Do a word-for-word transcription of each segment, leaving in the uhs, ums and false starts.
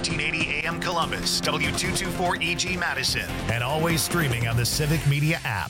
fifteen eighty A M Columbus, W two twenty-four E G Madison, and always streaming on the Civic Media app.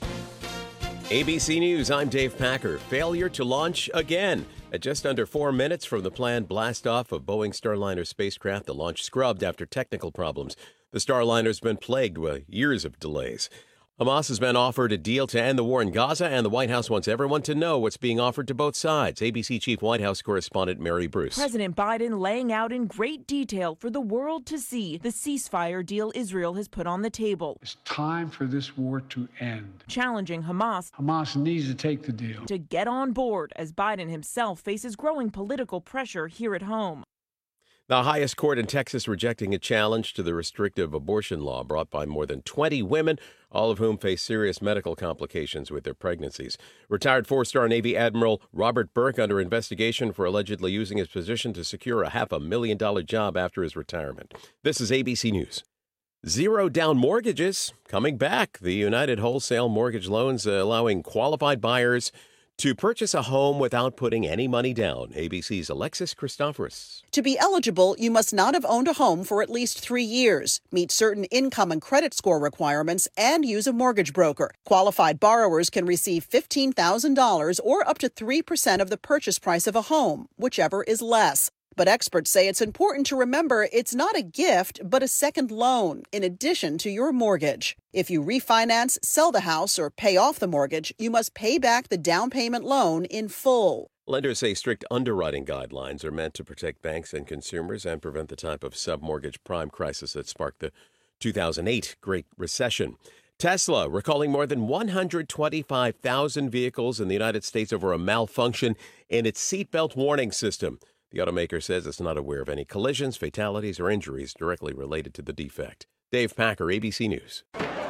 A B C News, I'm Dave Packer. Failure to launch again. At just under four minutes from the planned blast-off of Boeing Starliner spacecraft, the launch scrubbed after technical problems. The Starliner's been plagued with years of delays. Hamas has been offered a deal to end the war in Gaza, and the White House wants everyone to know what's being offered to both sides. A B C Chief White House correspondent Mary Bruce. President Biden laying out in great detail for the world to see the ceasefire deal Israel has put on the table. It's time for this war to end. Challenging Hamas. Hamas needs to take the deal. To get on board as Biden himself faces growing political pressure here at home. The highest court in Texas rejecting a challenge to the restrictive abortion law brought by more than twenty women, all of whom face serious medical complications with their pregnancies. Retired four-star Navy Admiral Robert Burke under investigation for allegedly using his position to secure a half a million dollar job after his retirement. This is A B C News. Zero down mortgages coming back. The United Wholesale Mortgage Loans uh, allowing qualified buyers to purchase a home without putting any money down. A B C's Alexis Christoforous. To be eligible, you must not have owned a home for at least three years, meet certain income and credit score requirements, and use a mortgage broker. Qualified borrowers can receive fifteen thousand dollars or up to three percent of the purchase price of a home, whichever is less. But experts say it's important to remember it's not a gift, but a second loan, in addition to your mortgage. If you refinance, sell the house, or pay off the mortgage, you must pay back the down payment loan in full. Lenders say strict underwriting guidelines are meant to protect banks and consumers and prevent the type of submortgage prime crisis that sparked the two thousand eight Great Recession. Tesla recalling more than one hundred twenty-five thousand vehicles in the United States over a malfunction in its seatbelt warning system. The automaker says it's not aware of any collisions, fatalities, or injuries directly related to the defect. Dave Packer, A B C News.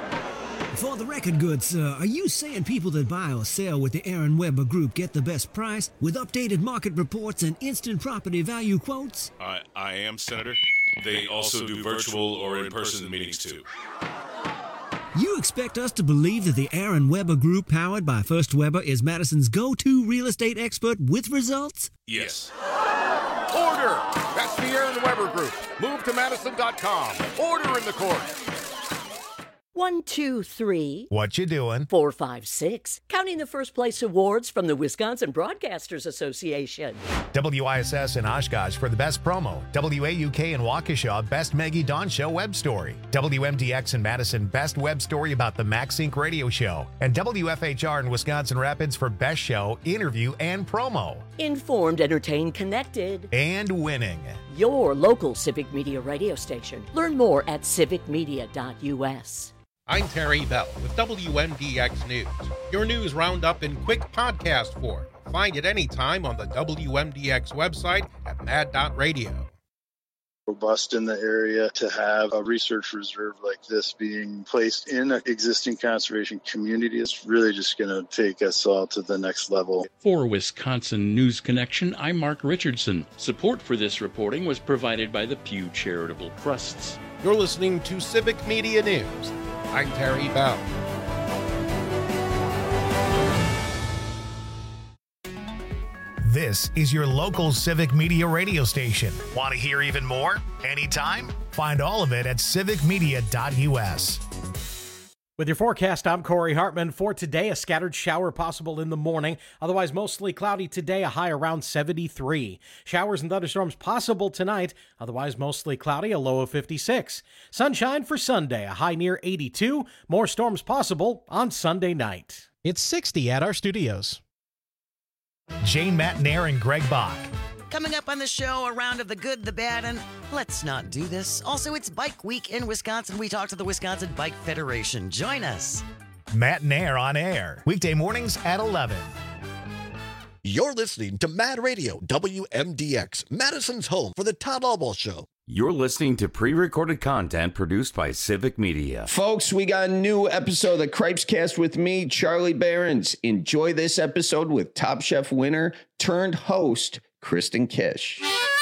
For the record goods, uh, are you saying people that buy or sell with the Aaron Weber Group get the best price with updated market reports and instant property value quotes? I, I am, Senator. They also do virtual or in-person meetings, too. You expect us to believe that the Aaron Weber Group, powered by First Weber, is Madison's go-to real estate expert with results? Yes. Order! That's the Aaron Weber Group. Move to Madison dot com. Order in the court. One, two, three. What you doing? Four, five, six. Counting the first place awards from the Wisconsin Broadcasters Association. W I S S in Oshkosh for the best promo. W A U K in Waukesha, best Maggie Dawn Show web story. W M D X in Madison, best web story about the MaxSync radio show. And W F H R in Wisconsin Rapids for best show, interview, and promo. Informed, entertained, connected. And winning. Your local Civic Media radio station. Learn more at civic media dot U S. I'm Terry Bell with W M D X News, your news roundup in quick podcast form. Find it anytime on the W M D X website at mad dot radio. Robust in the area to have a research reserve like this being placed in an existing conservation community is really just going to take us all to the next level. For Wisconsin News Connection, I'm Mark Richardson. Support for this reporting was provided by the Pew Charitable Trusts. You're listening to Civic Media News. I'm Terry Bell. This is your local Civic Media radio station. Want to hear even more? Anytime? Find all of it at civic media dot U S. With your forecast, I'm Corey Hartman. For today, a scattered shower possible in the morning. Otherwise, mostly cloudy today, a high around seventy-three. Showers and thunderstorms possible tonight. Otherwise, mostly cloudy, a low of fifty-six. Sunshine for Sunday, a high near eighty-two. More storms possible on Sunday night. It's sixty at our studios. Jane Matnair and Greg Bach. Coming up on the show, a round of the good, the bad, and let's not do this. Also, it's Bike Week in Wisconsin. We talk to the Wisconsin Bike Federation. Join us. Matnair on air, weekday mornings at eleven. You're listening to Mad Radio, W M D X, Madison's home for the Todd Albaugh Show. You're listening to pre-recorded content produced by Civic Media. Folks, we got a new episode of the Cripescast with me, Charlie Behrens. Enjoy this episode with Top Chef winner turned host, Kristen Kish.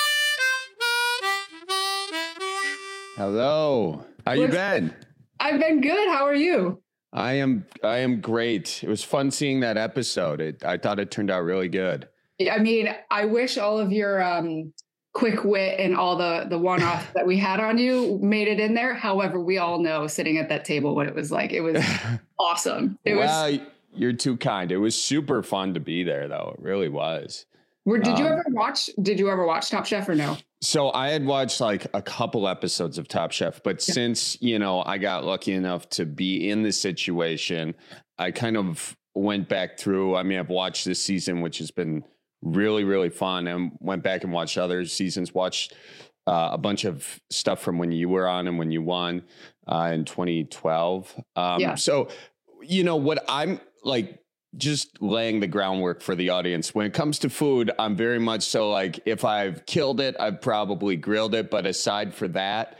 Hello. How you been? I've been good. How are you? I am I am great. It was fun seeing that episode. It, I thought it turned out really good. I mean, I wish all of your um, quick wit and all the the one-offs that we had on you made it in there. However, we all know sitting at that table what it was like. It was awesome. It well, was. You're too kind. It was super fun to be there, though. It really was. Were, did you um, ever watch? Did you ever watch Top Chef or no? So I had watched like a couple episodes of Top Chef, but yeah. since, you know, I got lucky enough to be in the situation, I kind of went back through. I mean, I've watched this season, which has been really, really fun, and went back and watched other seasons, watched uh, a bunch of stuff from when you were on and when you won uh, in twenty twelve. Um, yeah. So, you know, what I'm like, just laying the groundwork for the audience. When it comes to food, I'm very much so like, if I've killed it, I've probably grilled it. But aside for that,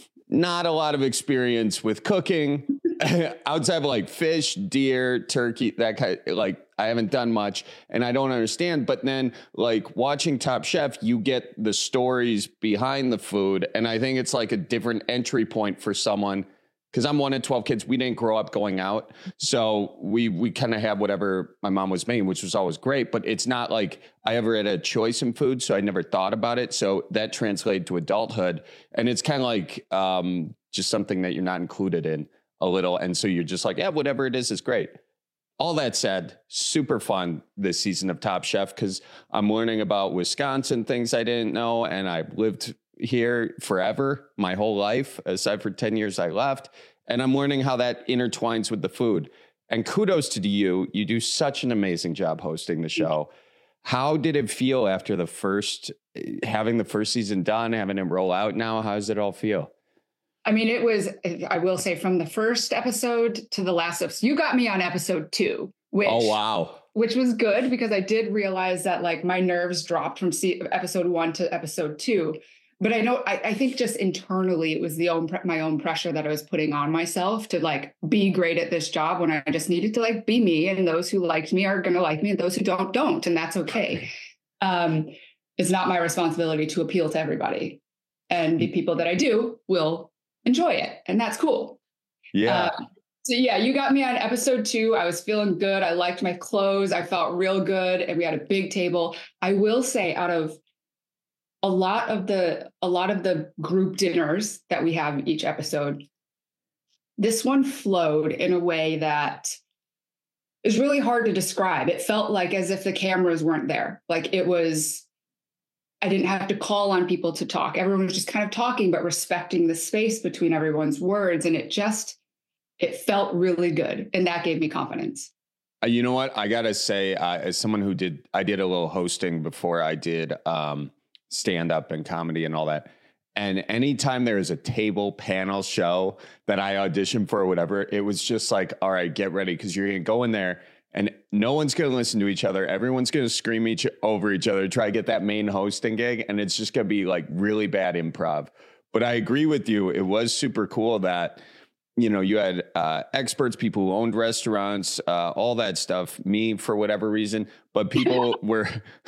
not a lot of experience with cooking outside of like fish, deer, turkey, that kind of, like, I haven't done much and I don't understand. But then like watching Top Chef, you get the stories behind the food. And I think it's like a different entry point for someone. Because I'm one of twelve kids. We didn't grow up going out. So we we kind of have whatever my mom was making, which was always great. But it's not like I ever had a choice in food. So I never thought about it. So that translated to adulthood. And it's kind of like um, just something that you're not included in a little. And so you're just like, yeah, whatever it is, is great. All that said, super fun this season of Top Chef because I'm learning about Wisconsin, things I didn't know. And I've lived here forever, my whole life, aside for ten years I left. And I'm learning how that intertwines with the food. And kudos to you. You do such an amazing job hosting the show. How did it feel after the first, having the first season done, having it roll out now? How does it all feel? I mean, it was, I will say, from the first episode to the last episode, you got me on episode two, which, oh, wow. which was good because I did realize that like my nerves dropped from episode one to episode two. But I know, I, I think just internally, it was the own my own pressure that I was putting on myself to like be great at this job when I just needed to like be me. And those who liked me are going to like me and those who don't, don't. And that's okay. Um, it's not my responsibility to appeal to everybody. And the people that I do will enjoy it. And that's cool. Yeah. Uh, so yeah, you got me on episode two. I was feeling good. I liked my clothes. I felt real good. And we had a big table. I will say out of a lot of the, a lot of the group dinners that we have each episode, this one flowed in a way that is really hard to describe. It felt like as if the cameras weren't there. Like it was, I didn't have to call on people to talk. Everyone was just kind of talking, but respecting the space between everyone's words. And it just, it felt really good. And that gave me confidence. Uh, you know what? I got to say, uh, as someone who did, I did a little hosting before I did um, stand up and comedy and all that. And anytime there is a table panel show that I auditioned for or whatever, it was just like, all right, get ready. Cause you're going to go in there and no one's going to listen to each other. Everyone's going to scream each over each other, try to get that main hosting gig. And it's just going to be like really bad improv. But I agree with you. It was super cool that, you know, you had uh, experts, people who owned restaurants, uh, all that stuff, me for whatever reason, but people were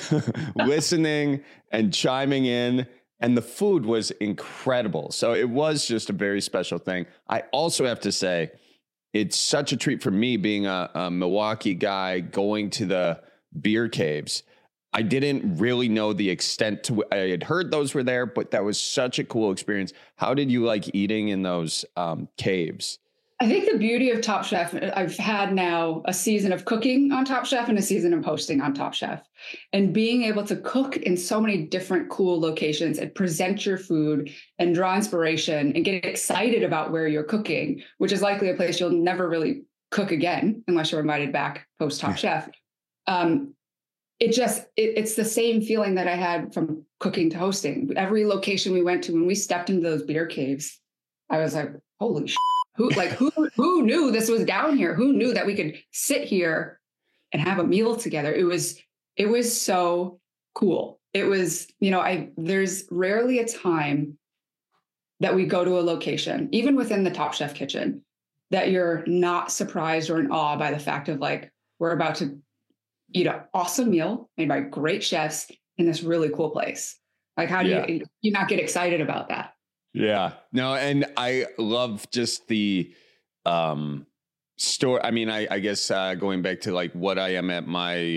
listening and chiming in. And the food was incredible. So it was just a very special thing. I also have to say, it's such a treat for me being a, a Milwaukee guy going to the beer caves. I didn't really know the extent to, I had heard those were there, but that was such a cool experience. How did you like eating in those um, caves? I think the beauty of Top Chef, I've had now a season of cooking on Top Chef and a season of hosting on Top Chef. And being able to cook in so many different cool locations and present your food and draw inspiration and get excited about where you're cooking, which is likely a place you'll never really cook again unless you're invited back post Top Chef. Um, it just, it, it's the same feeling that I had from cooking to hosting. Every location we went to, when we stepped into those beer caves, I was like, holy shit. Who like who who knew this was down here? Who knew that we could sit here and have a meal together? It was it was so cool. It was, you know, I there's rarely a time that we go to a location, even within the Top Chef kitchen, that you're not surprised or in awe by the fact of like, we're about to eat an awesome meal made by great chefs in this really cool place. Like, how do yeah. you you not get excited about that? Yeah, no. And I love just the um, story. I mean, I, I guess uh, going back to like what I am at my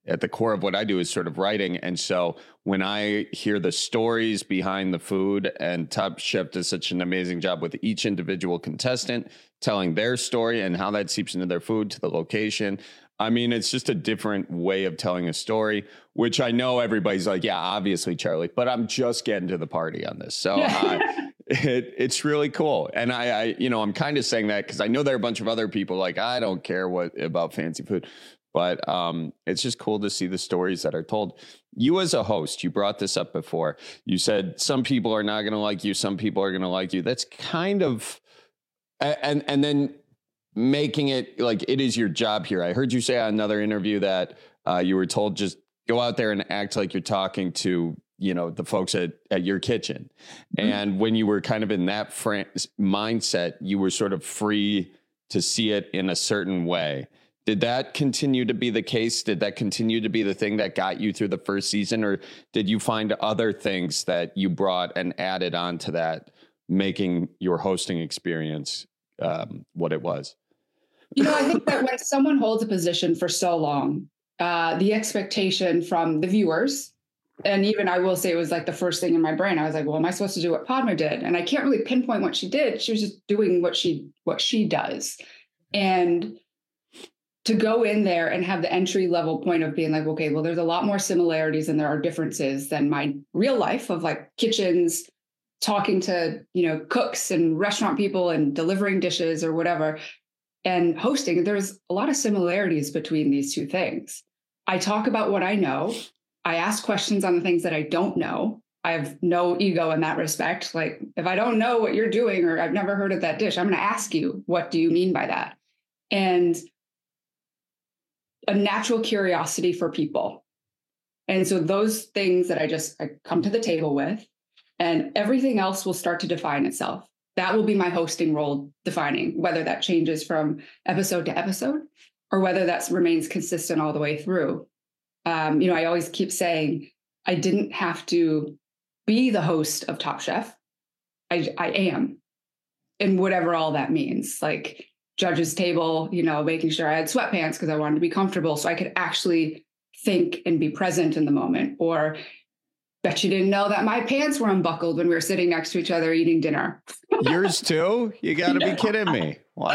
at the core of what I do is sort of writing. And so when I hear the stories behind the food, and Top Chef does such an amazing job with each individual contestant telling their story and how that seeps into their food, to the location. I mean, it's just a different way of telling a story, which I know everybody's like, yeah, obviously, Charlie, but I'm just getting to the party on this. So uh, it, it's really cool. And I, I you know, I'm kind of saying that because I know there are a bunch of other people like, I don't care what about fancy food. But um, it's just cool to see the stories that are told. You as a host, you brought this up before. You said some people are not going to like you. Some people are going to like you. That's kind of, and and then making it like it is your job here. I heard you say on another interview that uh, you were told just go out there and act like you're talking to, you know, the folks at, at your kitchen. Mm-hmm. And when you were kind of in that fr- mindset, you were sort of free to see it in a certain way. Did that continue to be the case? Did that continue to be the thing that got you through the first season? Or did you find other things that you brought and added on to that, making your hosting experience um, what it was? You know, I think that when someone holds a position for so long, uh, the expectation from the viewers, and even I will say it was like the first thing in my brain, I was like, well, am I supposed to do what Padma did? And I can't really pinpoint what she did. She was just doing what she what she does. And to go in there and have the entry level point of being like, okay, well, there's a lot more similarities than there are differences than my real life of like kitchens, talking to, you know, cooks and restaurant people and delivering dishes or whatever, and hosting. There's a lot of similarities between these two things. I talk about what I know. I ask questions on the things that I don't know. I have no ego in that respect. Like if I don't know what you're doing or I've never heard of that dish, I'm going to ask you, what do you mean by that? And a natural curiosity for people. And so those things that I just I come to the table with, and everything else will start to define itself. That will be my hosting role defining, whether that changes from episode to episode or whether that remains consistent all the way through. Um, you know, I always keep saying I didn't have to be the host of Top Chef. I, I am, and whatever all that means, like judges table, you know, making sure I had sweatpants because I wanted to be comfortable so I could actually think and be present in the moment. Or bet you didn't know that my pants were unbuckled when we were sitting next to each other eating dinner. Yours too? You got to be kidding me. Wow.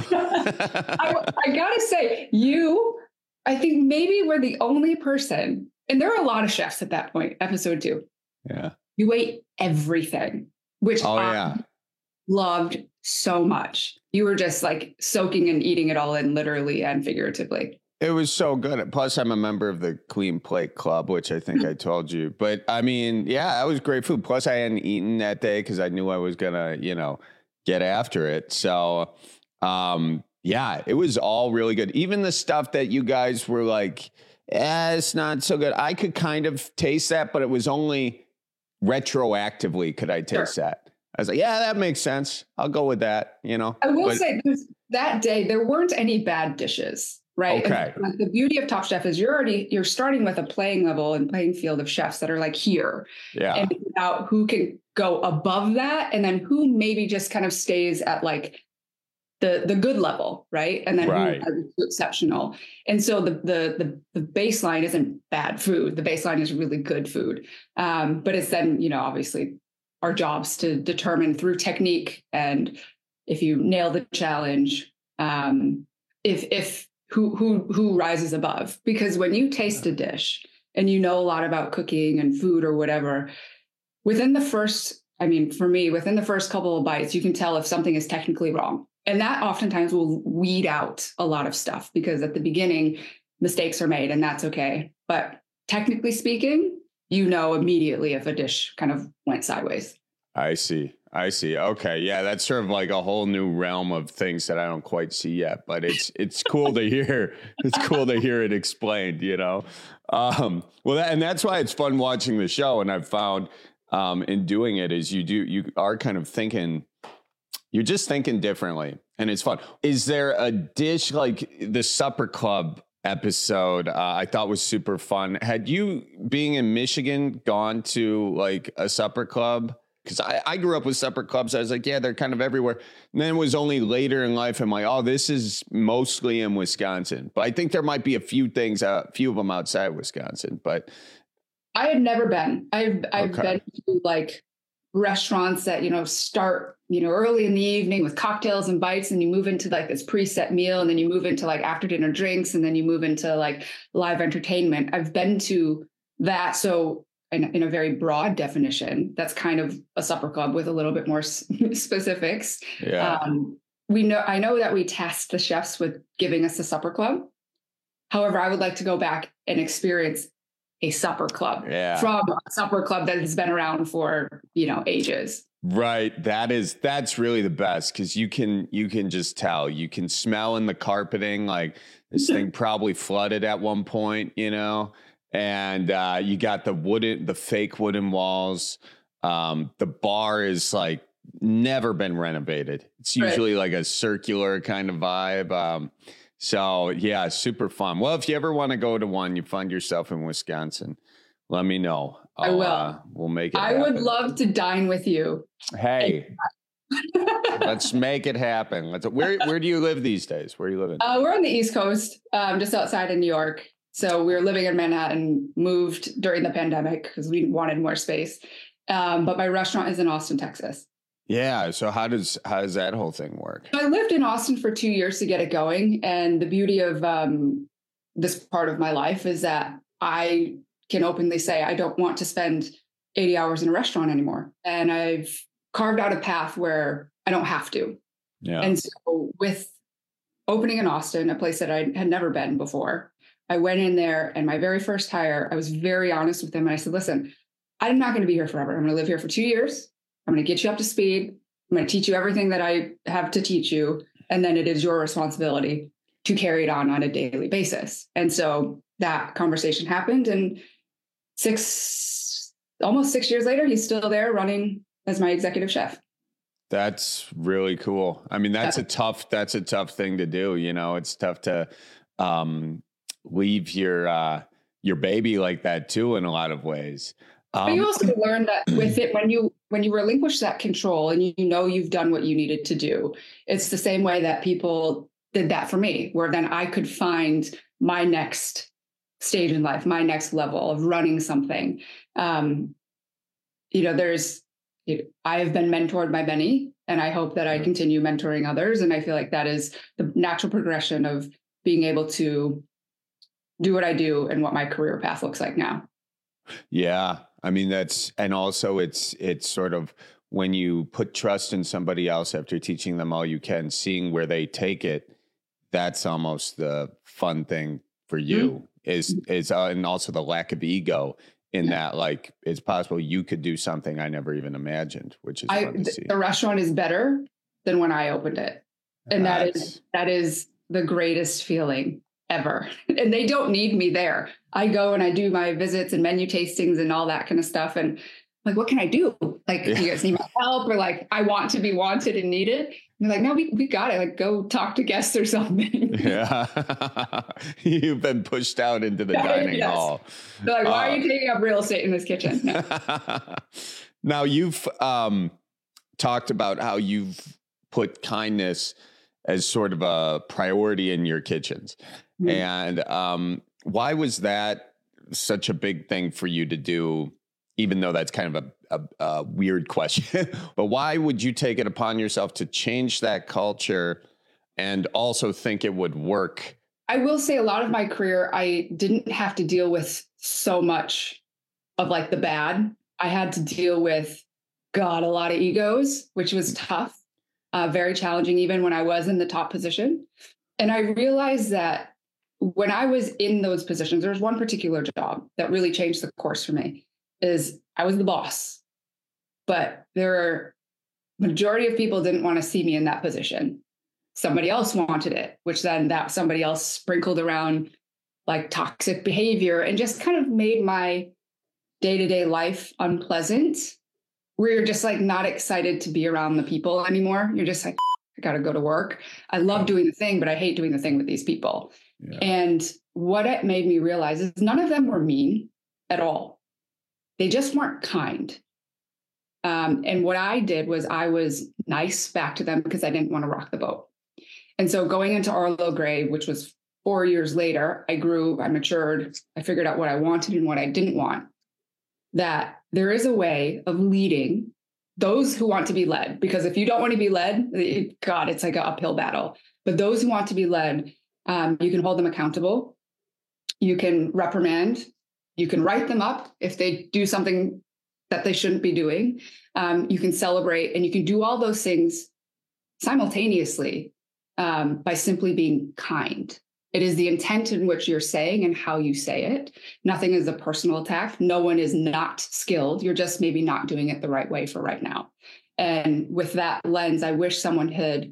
I, I got to say, you, I think maybe we're the only person, and there are a lot of chefs at that point, episode two. Yeah. You ate everything, which oh, I yeah. loved so much. You were just like soaking and eating it all in, literally and figuratively. It was so good. Plus, I'm a member of the Clean Plate Club, which I think I told you. But I mean, yeah, that was great food. Plus, I hadn't eaten that day because I knew I was going to, you know, get after it. So, um, yeah, it was all really good. Even the stuff that you guys were like, eh, it's not so good. I could kind of taste that, but it was only retroactively could I taste sure. that. I was like, yeah, that makes sense. I'll go with that, you know. I will but, say that day, there weren't any bad dishes, right? Okay. And like the beauty of Top Chef is you're already, you're starting with a playing level and playing field of chefs that are like here. Yeah. And it's about who can go above that and then who maybe just kind of stays at like the the good level, right? And then right. who is exceptional. And so the, the the the baseline isn't bad food. The baseline is really good food. Um, but it's then, you know, obviously our jobs to determine through technique and if you nail the challenge, um, if if who who who rises above. Because when you taste a dish and you know a lot about cooking and food or whatever, within the first, I mean, for me, within the first couple of bites, you can tell if something is technically wrong. And that oftentimes will weed out a lot of stuff because at the beginning, mistakes are made and that's okay. But technically speaking, you know immediately if a dish kind of went sideways. I see. I see. Okay. Yeah, that's sort of like a whole new realm of things that I don't quite see yet, but it's it's cool to hear. It's cool to hear it explained, you know. Um, well, that, and that's why it's fun watching the show. And I've found um, in doing it is you do you are kind of thinking, you're just thinking differently, and it's fun. Is there a dish like the Supper Club episode? Uh, I thought was super fun. Had you, being in Michigan, gone to like a supper club Because I, I grew up with supper clubs. I was like, yeah, they're kind of everywhere. And then it was only later in life I'm like, oh, this is mostly in Wisconsin. But I think there might be a few things, a uh, few of them outside Wisconsin. But I had never been. I've I've okay. been to like restaurants that, you know, start, you know, early in the evening with cocktails and bites, and you move into like this preset meal, and then you move into like after dinner drinks, and then you move into like live entertainment. I've been to that. So in, in a very broad definition, that's kind of a supper club with a little bit more s- specifics. Yeah. Um, we know, I know that we tasked the chefs with giving us a supper club. However, I would like to go back and experience a supper club yeah. from a supper club that has been around for, you know, ages. Right. That is, that's really the best, because you can, you can just tell, you can smell in the carpeting, like this thing probably flooded at one point, you know, and uh, you got the wooden, the fake wooden walls. Um, the bar is like never been renovated. It's usually right. like a circular kind of vibe. Um, so yeah, super fun. Well, if you ever want to go to one, you find yourself in Wisconsin, let me know. I'll, I will. Uh, we'll make it I happen. would love to dine with you. Hey, let's make it happen. Let's. Where Where do you live these days? Where are you living? Uh, we're on the East Coast, um, just outside of New York. So we were living in Manhattan, moved during the pandemic because we wanted more space. Um, but my restaurant is in Austin, Texas. Yeah. So how does how does that whole thing work? I lived in Austin for two years to get it going, and the beauty of um, this part of my life is that I can openly say I don't want to spend eighty hours in a restaurant anymore. And I've carved out a path where I don't have to. Yeah. And so with opening in Austin, a place that I had never been before, I went in there, and my very first hire, I was very honest with them. And I said, listen, I'm not going to be here forever. I'm going to live here for two years. I'm going to get you up to speed. I'm going to teach you everything that I have to teach you. And then it is your responsibility to carry it on on a daily basis. And so that conversation happened, and six, almost six years later, he's still there running as my executive chef. That's really cool. I mean, that's yeah. a tough, that's a tough thing to do. You know, it's tough to um, leave your, uh, your baby like that too, in a lot of ways. Um, but you also learn that with it, when you, when you relinquish that control and you know, you've done what you needed to do, it's the same way that people did that for me, where then I could find my next stage in life, my next level of running something. Um, you know, there's, I have been mentored by many, and I hope that I continue mentoring others. And I feel like that is the natural progression of being able to do what I do and what my career path looks like now. Yeah. I mean, that's, and also it's, it's sort of when you put trust in somebody else after teaching them all you can, seeing where they take it, that's almost the fun thing for you. Mm-hmm. is, is, uh, and also the lack of ego in that, like, it's possible you could do something I never even imagined, which is I, fun to see. The restaurant is better than when I opened it. And That's... that is, that is the greatest feeling ever. And they don't need me there. I go and I do my visits and menu tastings and all that kind of stuff. And like, what can I do? Like, yeah. you guys need my help? Or like, I want to be wanted and needed. And they're like, no, we, we got it. Like, go talk to guests or something. Yeah. You've been pushed out into the dining yes. hall. They're like, why uh, are you taking up real estate in this kitchen? No. Now, you've um, talked about how you've put kindness as sort of a priority in your kitchens. Mm-hmm. And um, why was that such a big thing for you to do, even though that's kind of a, a, a weird question? But why would you take it upon yourself to change that culture and also think it would work? I will say a lot of my career, I didn't have to deal with so much of like the bad. I had to deal with, God, a lot of egos, which was tough, uh, very challenging, even when I was in the top position. And I realized that when I was in those positions, there was one particular job that really changed the course for me. Is I was the boss, but there are majority of people didn't want to see me in that position. Somebody else wanted it, which then that somebody else sprinkled around like toxic behavior and just kind of made my day-to-day life unpleasant, where you're just like not excited to be around the people anymore. You're just like, I got to go to work. I love doing the thing, but I hate doing the thing with these people. Yeah. And what it made me realize is none of them were mean at all. They just weren't kind. Um, and what I did was I was nice back to them because I didn't want to rock the boat. And so going into Arlo Gray, which was four years later, I grew, I matured, I figured out what I wanted and what I didn't want. That there is a way of leading those who want to be led, because if you don't want to be led, it, God, it's like an uphill battle. But those who want to be led, um, you can hold them accountable. You can reprimand. You can write them up if they do something that they shouldn't be doing. Um, you can celebrate, and you can do all those things simultaneously um, by simply being kind. It is the intent in which you're saying and how you say it. Nothing is a personal attack. No one is not skilled. You're just maybe not doing it the right way for right now. And with that lens, I wish someone had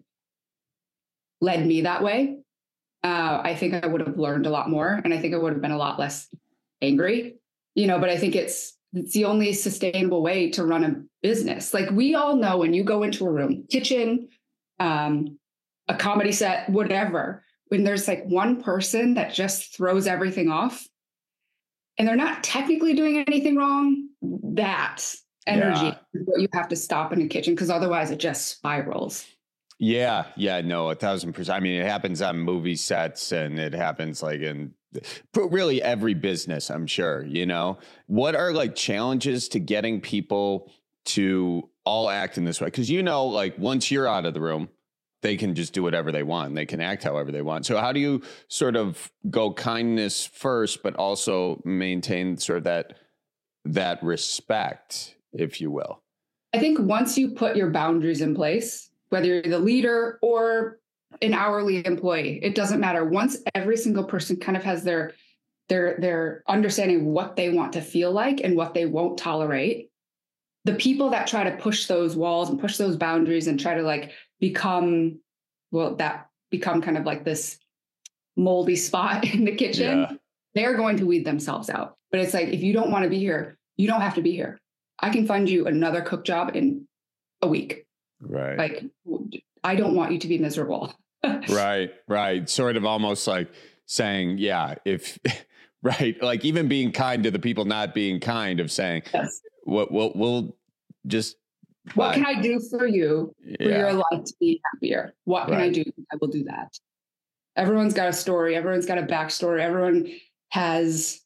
led me that way. Uh, I think I would have learned a lot more, and I think I would have been a lot less angry, you know, but I think it's, it's the only sustainable way to run a business. Like we all know when you go into a room, kitchen, um, a comedy set, whatever, when there's like one person that just throws everything off and they're not technically doing anything wrong, that energy yeah. is what you have to stop in a kitchen, because otherwise it just spirals. Yeah. Yeah. No, a thousand percent. I mean, it happens on movie sets, and it happens like in really every business, I'm sure. You know, what are like challenges to getting people to all act in this way? Because, you know, like once you're out of the room, they can just do whatever they want. They can act however they want. So how do you sort of go kindness first, but also maintain sort of that, that respect, if you will? I think once you put your boundaries in place, whether you're the leader or an hourly employee, it doesn't matter. Once every single person kind of has their, their, their understanding what they want to feel like and what they won't tolerate, the people that try to push those walls and push those boundaries and try to like become, well, that become kind of like this moldy spot in the kitchen, yeah. they're going to weed themselves out. But it's like, if you don't want to be here, you don't have to be here. I can find you another cook job in a week. Right. Like, I don't want you to be miserable. Right. Right. Sort of almost like saying, yeah, if, right. Like even being kind to the people not being kind, of saying, yes. what we'll, we'll just, what bye. Can I do for you for yeah. your life to be happier? What can right. I do? I will do that. Everyone's got a story. Everyone's got a backstory. Everyone has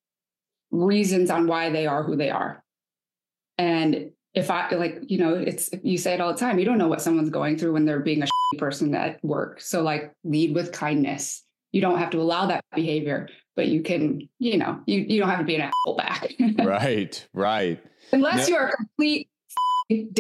reasons on why they are who they are. And if I like, you know, it's, you say it all the time, you don't know what someone's going through when they're being a shitty person at work. So like lead with kindness. You don't have to allow that behavior, but you can, you know, you, you don't have to be an asshole back. Right. Right. Unless no. you're a complete dick.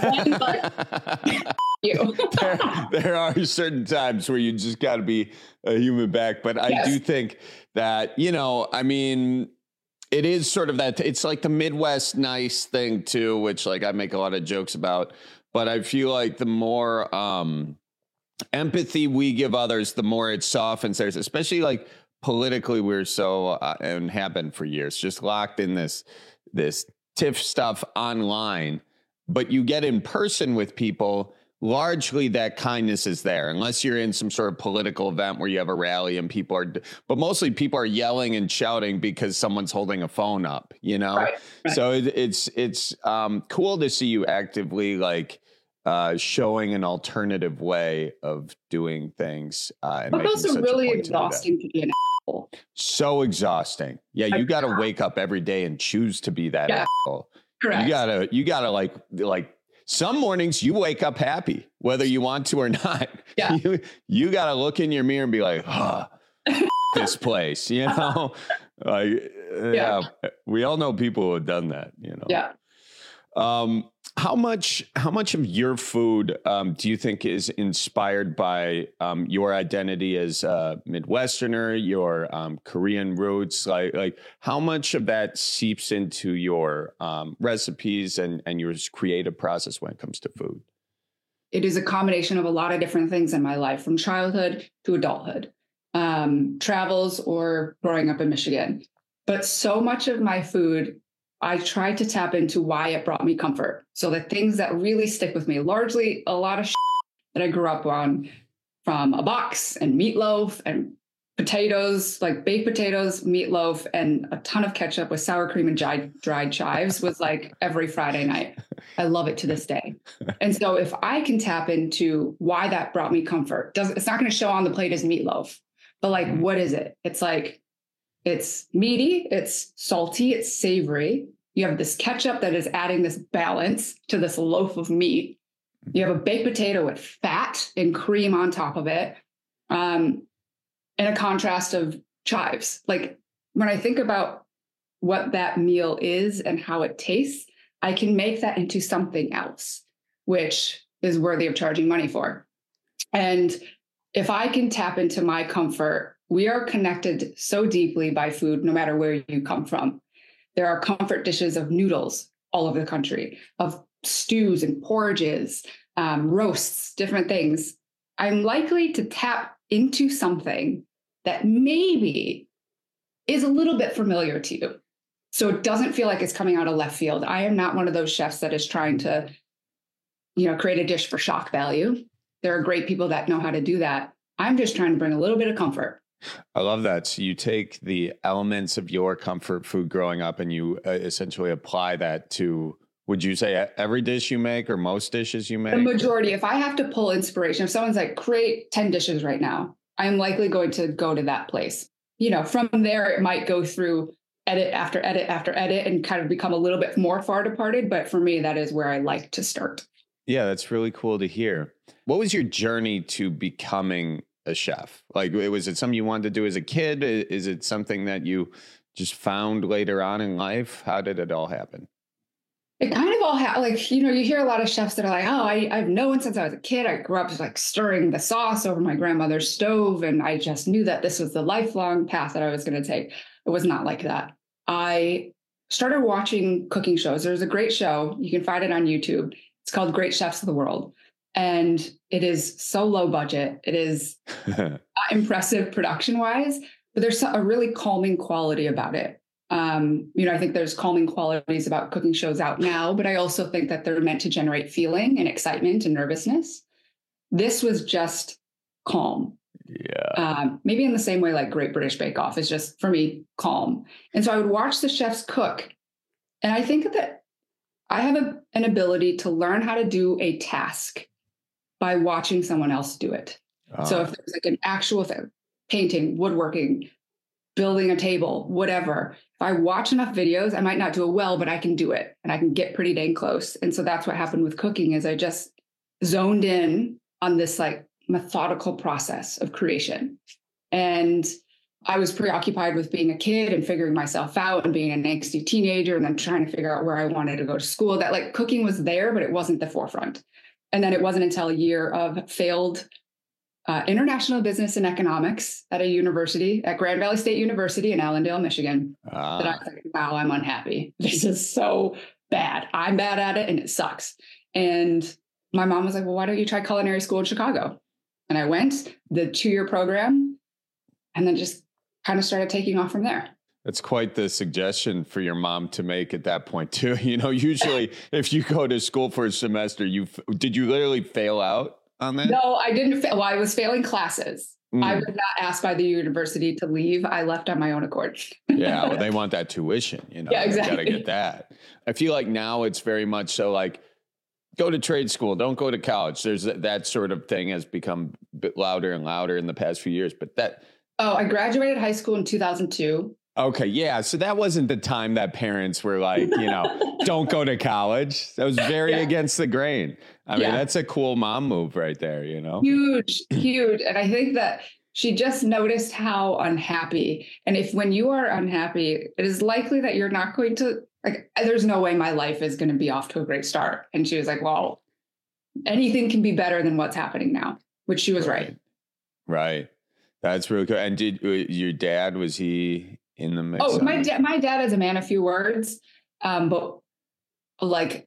you. there, there are certain times where you just got to be a human back. But I yes. do think that, you know, I mean, it is sort of that, it's like the Midwest nice thing too, which like I make a lot of jokes about, but I feel like the more um, empathy we give others, the more it softens theirs, especially like politically, we're so, uh, and have been for years, just locked in this, this tiff stuff online, but you get in person with people, largely that kindness is there, unless you're in some sort of political event where you have a rally and people are, but mostly people are yelling and shouting because someone's holding a phone up, you know? Right, right. So it, it's, it's um, cool to see you actively like uh, showing an alternative way of doing things. Uh, and but also really exhausting to, to be an asshole. So exhausting. Yeah. You got to wake up every day and choose to be that yeah. asshole. Correct. You gotta, you gotta like, like, some mornings you wake up happy, whether you want to or not. Yeah. You, you got to look in your mirror and be like, oh, this place, you know, like, yeah. yeah, we all know people who have done that, you know? Yeah. Um, how much, how much of your food, um, do you think is inspired by, um, your identity as a Midwesterner, your, um, Korean roots? Like, like how much of that seeps into your, um, recipes and, and your creative process when it comes to food? It is a combination of a lot of different things in my life, from childhood to adulthood, um, travels, or growing up in Michigan. But so much of my food, I tried to tap into why it brought me comfort. So the things that really stick with me, largely a lot of shit that I grew up on, from a box and meatloaf and potatoes, like baked potatoes, meatloaf, and a ton of ketchup with sour cream and dried, dried chives was like every Friday night. I love it to this day. And so if I can tap into why that brought me comfort, does it's not going to show on the plate as meatloaf, but like, what is it? It's like, it's meaty, it's salty, it's savory. You have this ketchup that is adding this balance to this loaf of meat. You have a baked potato with fat and cream on top of it. Um, and a contrast of chives. Like when I think about what that meal is and how it tastes, I can make that into something else, which is worthy of charging money for. And if I can tap into my comfort, we are connected so deeply by food, no matter where you come from. There are comfort dishes of noodles all over the country, of stews and porridges, um, roasts, different things. I'm likely to tap into something that maybe is a little bit familiar to you. So it doesn't feel like it's coming out of left field. I am not one of those chefs that is trying to, you know, create a dish for shock value. There are great people that know how to do that. I'm just trying to bring a little bit of comfort. I love that. So you take the elements of your comfort food growing up and you uh, essentially apply that to, would you say every dish you make or most dishes you make? The majority. If I have to pull inspiration, if someone's like, create ten dishes right now, I'm likely going to go to that place. You know, from there, it might go through edit after edit after edit and kind of become a little bit more far departed. But for me, that is where I like to start. Yeah, that's really cool to hear. What was your journey to becoming a chef? Like, was it something you wanted to do as a kid? Is it something that you just found later on in life? How did it all happen? It kind of all ha- like, you know, you hear a lot of chefs that are like, oh, I, I've known since I was a kid. I grew up just like stirring the sauce over my grandmother's stove. And I just knew that this was the lifelong path that I was going to take. It was not like that. I started watching cooking shows. There's a great show. You can find it on YouTube. It's called Great Chefs of the World. And it is so low budget. It is not impressive production wise, but there's a really calming quality about it. Um, you know, I think there's calming qualities about cooking shows out now, but I also think that they're meant to generate feeling and excitement and nervousness. This was just calm. Yeah. Um, maybe in the same way like Great British Bake Off is just, for me, calm. And so I would watch the chefs cook. And I think that I have a, an ability to learn how to do a task by watching someone else do it. Oh. So if there's like an actual thing, painting, woodworking, building a table, whatever. If I watch enough videos, I might not do it well, but I can do it and I can get pretty dang close. And so that's what happened with cooking is I just zoned in on this like methodical process of creation. And I was preoccupied with being a kid and figuring myself out and being an angsty teenager and then trying to figure out where I wanted to go to school. That like cooking was there, but it wasn't the forefront. And then it wasn't until a year of failed Uh, international business and economics at a university, at Grand Valley State University in Allendale, Michigan. Ah. That I was like, wow, I'm unhappy. This is so bad. I'm bad at it and it sucks. And my mom was like, well, why don't you try culinary school in Chicago? And I went, the two-year program, and then just kind of started taking off from there. That's quite the suggestion for your mom to make at that point too. You know, usually if you go to school for a semester, you did you literally fail out on that? No, I didn't. Fa- well, I was failing classes. Mm. I was not asked by the university to leave. I left on my own accord. Yeah, well, they want that tuition, you know. Yeah, exactly. Got to get that. I feel like now it's very much so like, go to trade school, don't go to college. There's that, that sort of thing has become a bit louder and louder in the past few years. But that. Oh, I graduated high school in two thousand two. Okay, yeah. So that wasn't the time that parents were like, you know, don't go to college. That was very yeah. against the grain. I mean, yeah. that's a cool mom move right there, you know? Huge, huge. And I think that she just noticed how unhappy. And if when you are unhappy, it is likely that you're not going to, like, there's no way my life is going to be off to a great start. And she was like, well, anything can be better than what's happening now, which she was right. Right. right. That's really cool. And did your dad, was he in the mix? Oh, my dad, my dad is a man of few words, um, but like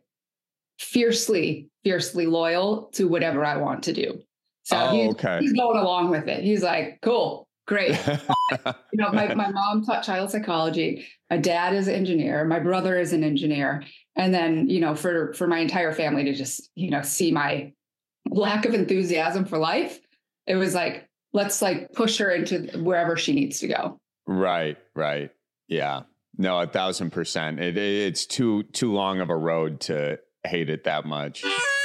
fiercely, fiercely loyal to whatever I want to do. So oh, he's, okay. he's going along with it. He's like, cool, great. you know, my, my mom taught child psychology. My dad is an engineer. My brother is an engineer. And then, you know, for, for my entire family to just, you know, see my lack of enthusiasm for life, it was like, let's like push her into wherever she needs to go. Right, right. Yeah. No, a thousand percent. It, it, it's too too long of a road to hate it that much.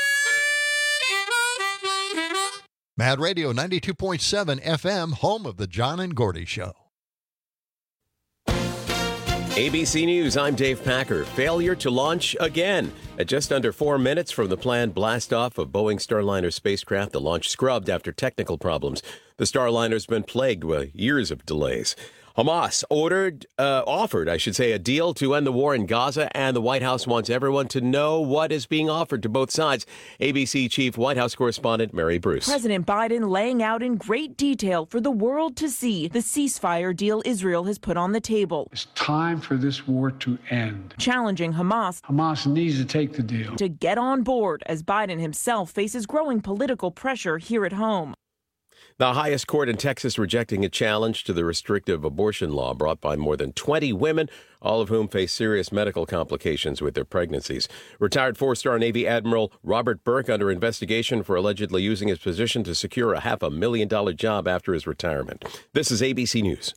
Mad Radio ninety-two point seven F M, home of the John and Gordy Show. A B C News, I'm Dave Packer. Failure to launch again. At just under four minutes from the planned blast-off of Boeing Starliner spacecraft, the launch scrubbed after technical problems. The Starliner's been plagued with years of delays. Hamas ordered, uh, offered, I should say, a deal to end the war in Gaza, and the White House wants everyone to know what is being offered to both sides. A B C Chief White House Correspondent Mary Bruce. President Biden laying out in great detail for the world to see the ceasefire deal Israel has put on the table. It's time for this war to end. Challenging Hamas. Hamas needs to take the deal. To get on board as Biden himself faces growing political pressure here at home. The highest court in Texas rejecting a challenge to the restrictive abortion law brought by more than twenty women, all of whom face serious medical complications with their pregnancies. Retired four-star Navy Admiral Robert Burke under investigation for allegedly using his position to secure a half a million dollar job after his retirement. This is A B C News.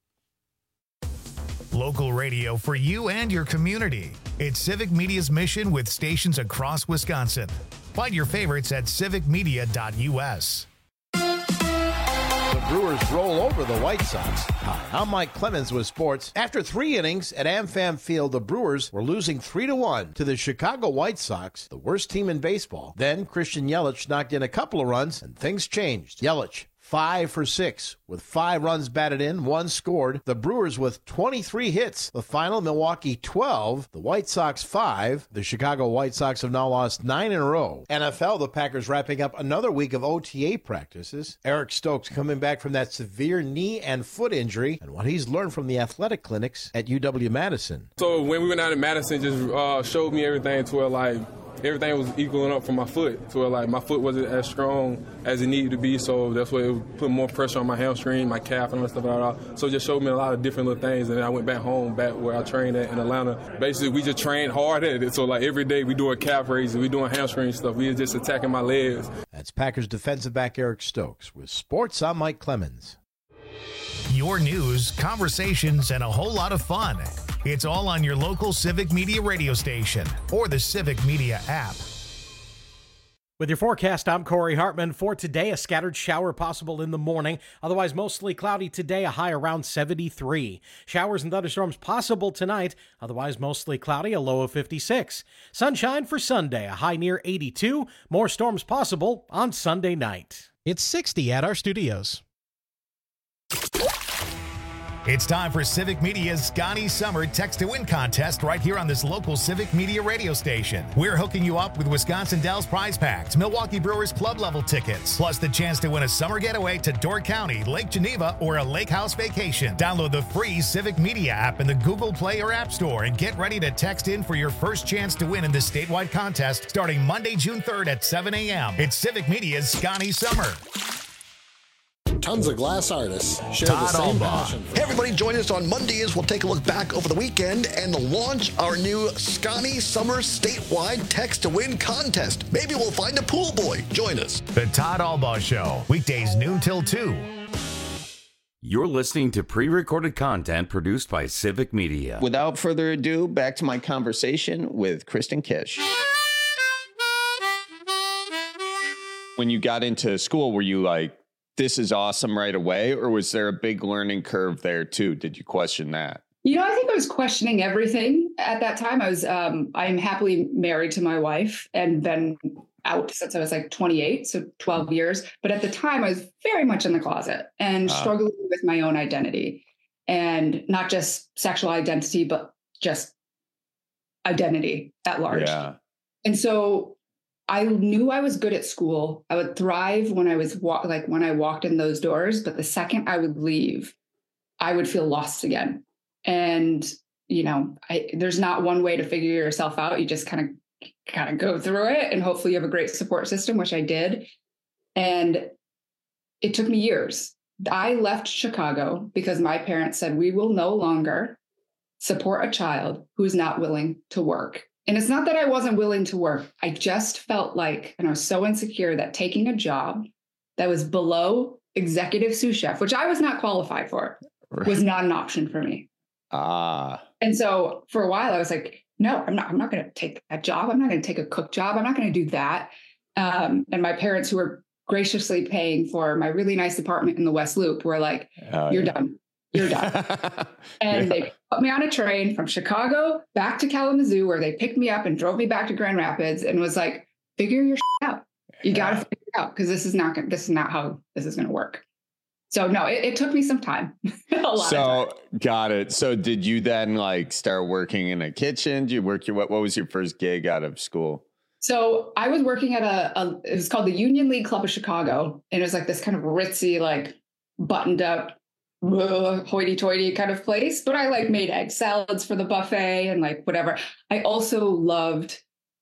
Local radio for you and your community. It's Civic Media's mission with stations across Wisconsin. Find your favorites at civic media dot U S. The Brewers roll over the White Sox. Hi, I'm Mike Clemens with sports. After three innings at AmFam Field, the Brewers were losing three to one to the Chicago White Sox, the worst team in baseball. Then Christian Yelich knocked in a couple of runs, and things changed. Yelich, five for six, with five runs batted in, one scored. The Brewers with twenty-three hits. The final, Milwaukee twelve, the White Sox five. The Chicago White Sox have now lost nine in a row. N F L, the Packers wrapping up another week of O T A practices. Eric Stokes coming back from that severe knee and foot injury, and what he's learned from the athletic clinics at U W-Madison. So when we went out in Madison, just uh, showed me everything to where, like, everything was equaling up for my foot, to where, like, my foot wasn't as strong as it needed to be, so that's why it put more pressure on my hamstring, my calf, and all that stuff like that. So it just showed me a lot of different little things, and then I went back home, back where I trained at in Atlanta. Basically, we just trained hard at it, so, like, every day we doing calf raises, we doing hamstring stuff, we just attacking my legs. That's Packers defensive back Eric Stokes. With sports, I'm Mike Clemens. Your news, conversations, and a whole lot of fun. It's all on your local Civic Media radio station or the Civic Media app. With your forecast, I'm Corey Hartman. For today, a scattered shower possible in the morning. Otherwise, mostly cloudy today, a high around seventy-three. Showers and thunderstorms possible tonight. Otherwise, mostly cloudy, a low of fifty-six. Sunshine for Sunday, a high near eighty-two. More storms possible on Sunday night. It's sixty at our studios. It's time for Civic Media's Scotty Summer Text to Win contest right here on this local Civic Media radio station. We're hooking you up with Wisconsin Dells prize packs, Milwaukee Brewers club level tickets, plus the chance to win a summer getaway to Door County, Lake Geneva, or a lake house vacation. Download the free Civic Media app in the Google Play or App Store and get ready to text in for your first chance to win in this statewide contest starting Monday, June third at seven a.m. It's Civic Media's Scotty Summer. Tons of glass artists share Todd the same Albaugh. passion. Hey, everybody, join us on Monday as we'll take a look back over the weekend and launch our new Scotty Summer statewide Text to Win contest. Maybe we'll find a pool boy. Join us. The Todd Albaugh Show, weekdays noon till two. You're listening to pre-recorded content produced by Civic Media. Without further ado, back to my conversation with Kristen Kish. When you got into school, were you like, this is awesome right away? Or was there a big learning curve there too? Did you question that? You know, I think I was questioning everything at that time. I was, um, I'm happily married to my wife and been out since I was like twenty-eight, so twelve years. But at the time I was very much in the closet and uh, struggling with my own identity, and not just sexual identity, but just identity at large. Yeah. And so I knew I was good at school. I would thrive when I was walk, like when I walked in those doors. But the second I would leave, I would feel lost again. And, you know, I, there's not one way to figure yourself out. You just kind of kind of go through it. And hopefully you have a great support system, which I did. And it took me years. I left Chicago because my parents said, we will no longer support a child who's not willing to work. And it's not that I wasn't willing to work. I just felt like, and I was so insecure that taking a job that was below executive sous chef, which I was not qualified for, right. was not an option for me. Ah. And so for a while I was like, no, I'm not, I'm not going to take that job. I'm not going to take a cook job. I'm not going to do that. Um, and my parents, who were graciously paying for my really nice apartment in the West Loop, were like, oh, you're yeah. done. You're done. And yeah. they put me on a train from Chicago back to Kalamazoo, where they picked me up and drove me back to Grand Rapids and was like, figure your shit out. You yeah. got to figure it out, because this is not, this is not how this is going to work. So no, it, it took me some time. a lot so of time. Got it. So did you then like start working in a kitchen? Did you work your, what, what was your first gig out of school? So I was working at a, a, it was called the Union League Club of Chicago. And it was like this kind of ritzy, like buttoned up, ugh, hoity-toity kind of place. But I like made egg salads for the buffet and like whatever. I also loved,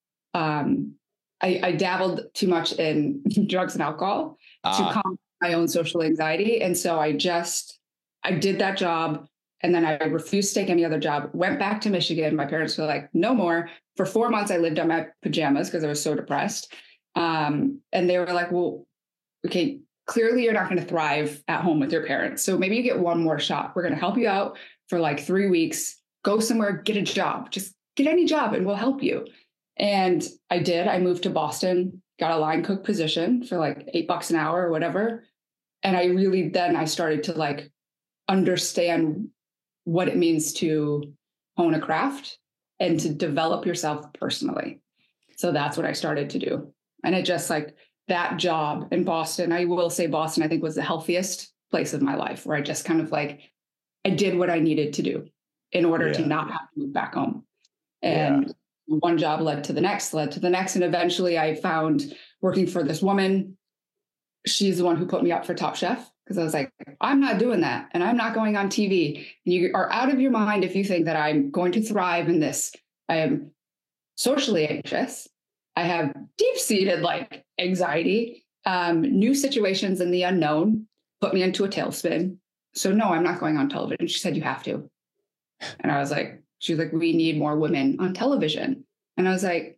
um, I, I dabbled too much in drugs and alcohol ah. to combat my own social anxiety. And so I just, I did that job. And then I refused to take any other job, went back to Michigan. My parents were like, no more. For four months, I lived on my pajamas because I was so depressed. Um, and they were like, well, okay, clearly you're not going to thrive at home with your parents. So maybe you get one more shot. We're going to help you out for like three weeks, go somewhere, get a job, just get any job and we'll help you. And I did. I moved to Boston, got a line cook position for like eight bucks an hour or whatever. And I really, then I started to like understand what it means to hone a craft and to develop yourself personally. So that's what I started to do. And it just like that job in Boston, I will say Boston, I think was the healthiest place of my life, where I just kind of like, I did what I needed to do in order yeah. to not have to move back home. And yeah. one job led to the next, led to the next. And eventually I found working for this woman. She's the one who put me up for Top Chef. Because I was like, I'm not doing that. And I'm not going on T V. And you are out of your mind if you think that I'm going to thrive in this. I am socially anxious. I have deep-seated like anxiety. Um, new situations in the unknown put me into a tailspin. So no, I'm not going on television. She said, you have to. And I was like, she's like, we need more women on television. And I was like,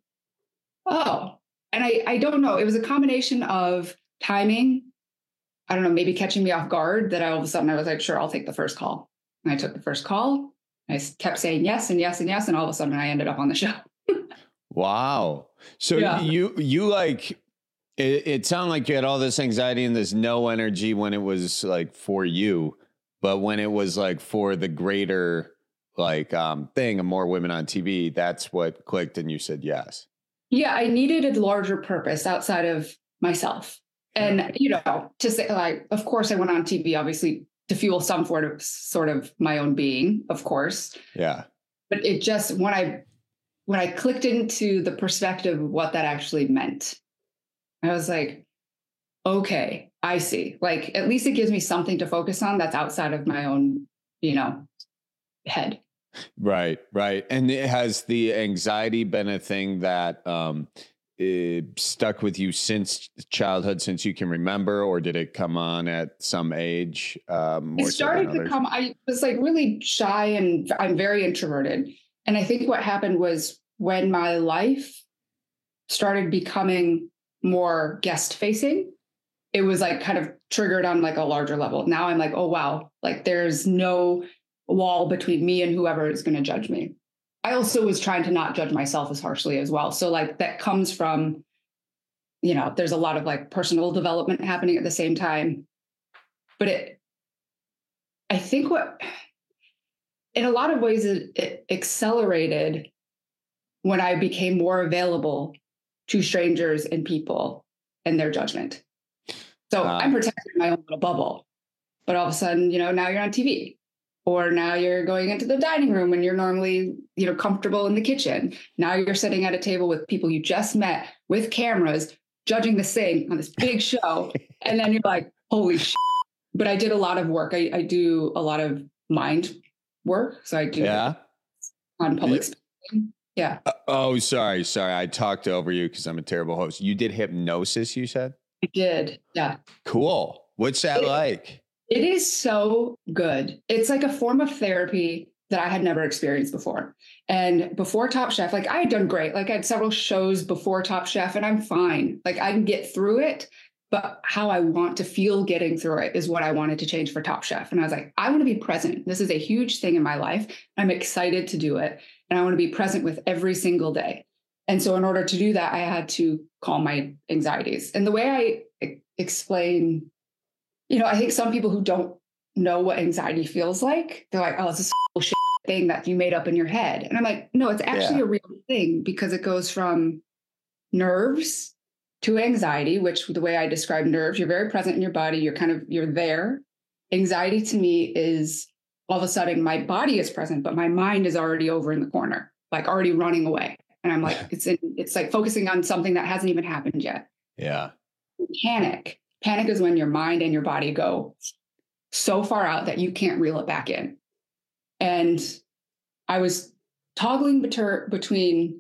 oh. And I, I don't know. It was a combination of timing, I don't know, maybe catching me off guard, that I, all of a sudden I was like, sure, I'll take the first call. And I took the first call. I kept saying yes and yes and yes. And all of a sudden I ended up on the show. Wow. So yeah. you, you like, it, it sounded like you had all this anxiety and this no energy when it was like for you, but when it was like for the greater like um, thing of more women on T V, that's what clicked and you said yes. Yeah. I needed a larger purpose outside of myself. And, you know, to say, like, of course, I went on T V, obviously, to fuel some sort of sort of my own being, of course. Yeah. But it just, when I, when I clicked into the perspective of what that actually meant, I was like, okay, I see. Like, at least it gives me something to focus on that's outside of my own, you know, head. Right, right. And it has the anxiety been a thing that, um, it stuck with you since childhood, since you can remember, or did it come on at some age? Um, it started to come, I was like really shy and I'm very introverted. And I think what happened was when my life started becoming more guest facing, it was like kind of triggered on like a larger level. Now I'm like, oh, wow, like there's no wall between me and whoever is going to judge me. I also was trying to not judge myself as harshly as well. So like that comes from, you know, there's a lot of like personal development happening at the same time. But it, I think what, in a lot of ways, it, it accelerated when I became more available to strangers and people and their judgment. So uh, I'm protected in my own little bubble. But all of a sudden, you know, now you're on T V. Or now you're going into the dining room when you're normally, you know, comfortable in the kitchen. Now you're sitting at a table with people you just met with cameras, judging the same on this big show. And then you're like, holy shit. But I did a lot of work. I, I do a lot of mind work. So I do yeah. on public speaking. Yeah. Uh, oh, sorry. Sorry. I talked over you because I'm a terrible host. You did hypnosis, you said? I did. Yeah. Cool. What's that it, like? It is so good. It's like a form of therapy that I had never experienced before. And before Top Chef, like I had done great. Like I had several shows before Top Chef and I'm fine. Like I can get through it. but how I want to feel getting through it is what I wanted to change for Top Chef. And I was like, I want to be present. This is a huge thing in my life. I'm excited to do it. And I want to be present with every single day. And so in order to do that, I had to calm my anxieties. And the way I explain, you know, I think some people who don't know what anxiety feels like, they're like, oh, it's this bullshit thing that you made up in your head. And I'm like, no, it's actually yeah. a real thing, because it goes from nerves to anxiety, which the way I describe nerves, you're very present in your body. You're kind of, you're there. Anxiety to me is all of a sudden my body is present, but my mind is already over in the corner, like already running away. And I'm like, it's in, it's like focusing on something that hasn't even happened yet. Yeah. Panic. Panic is when your mind and your body go so far out that you can't reel it back in. And I was toggling beter- between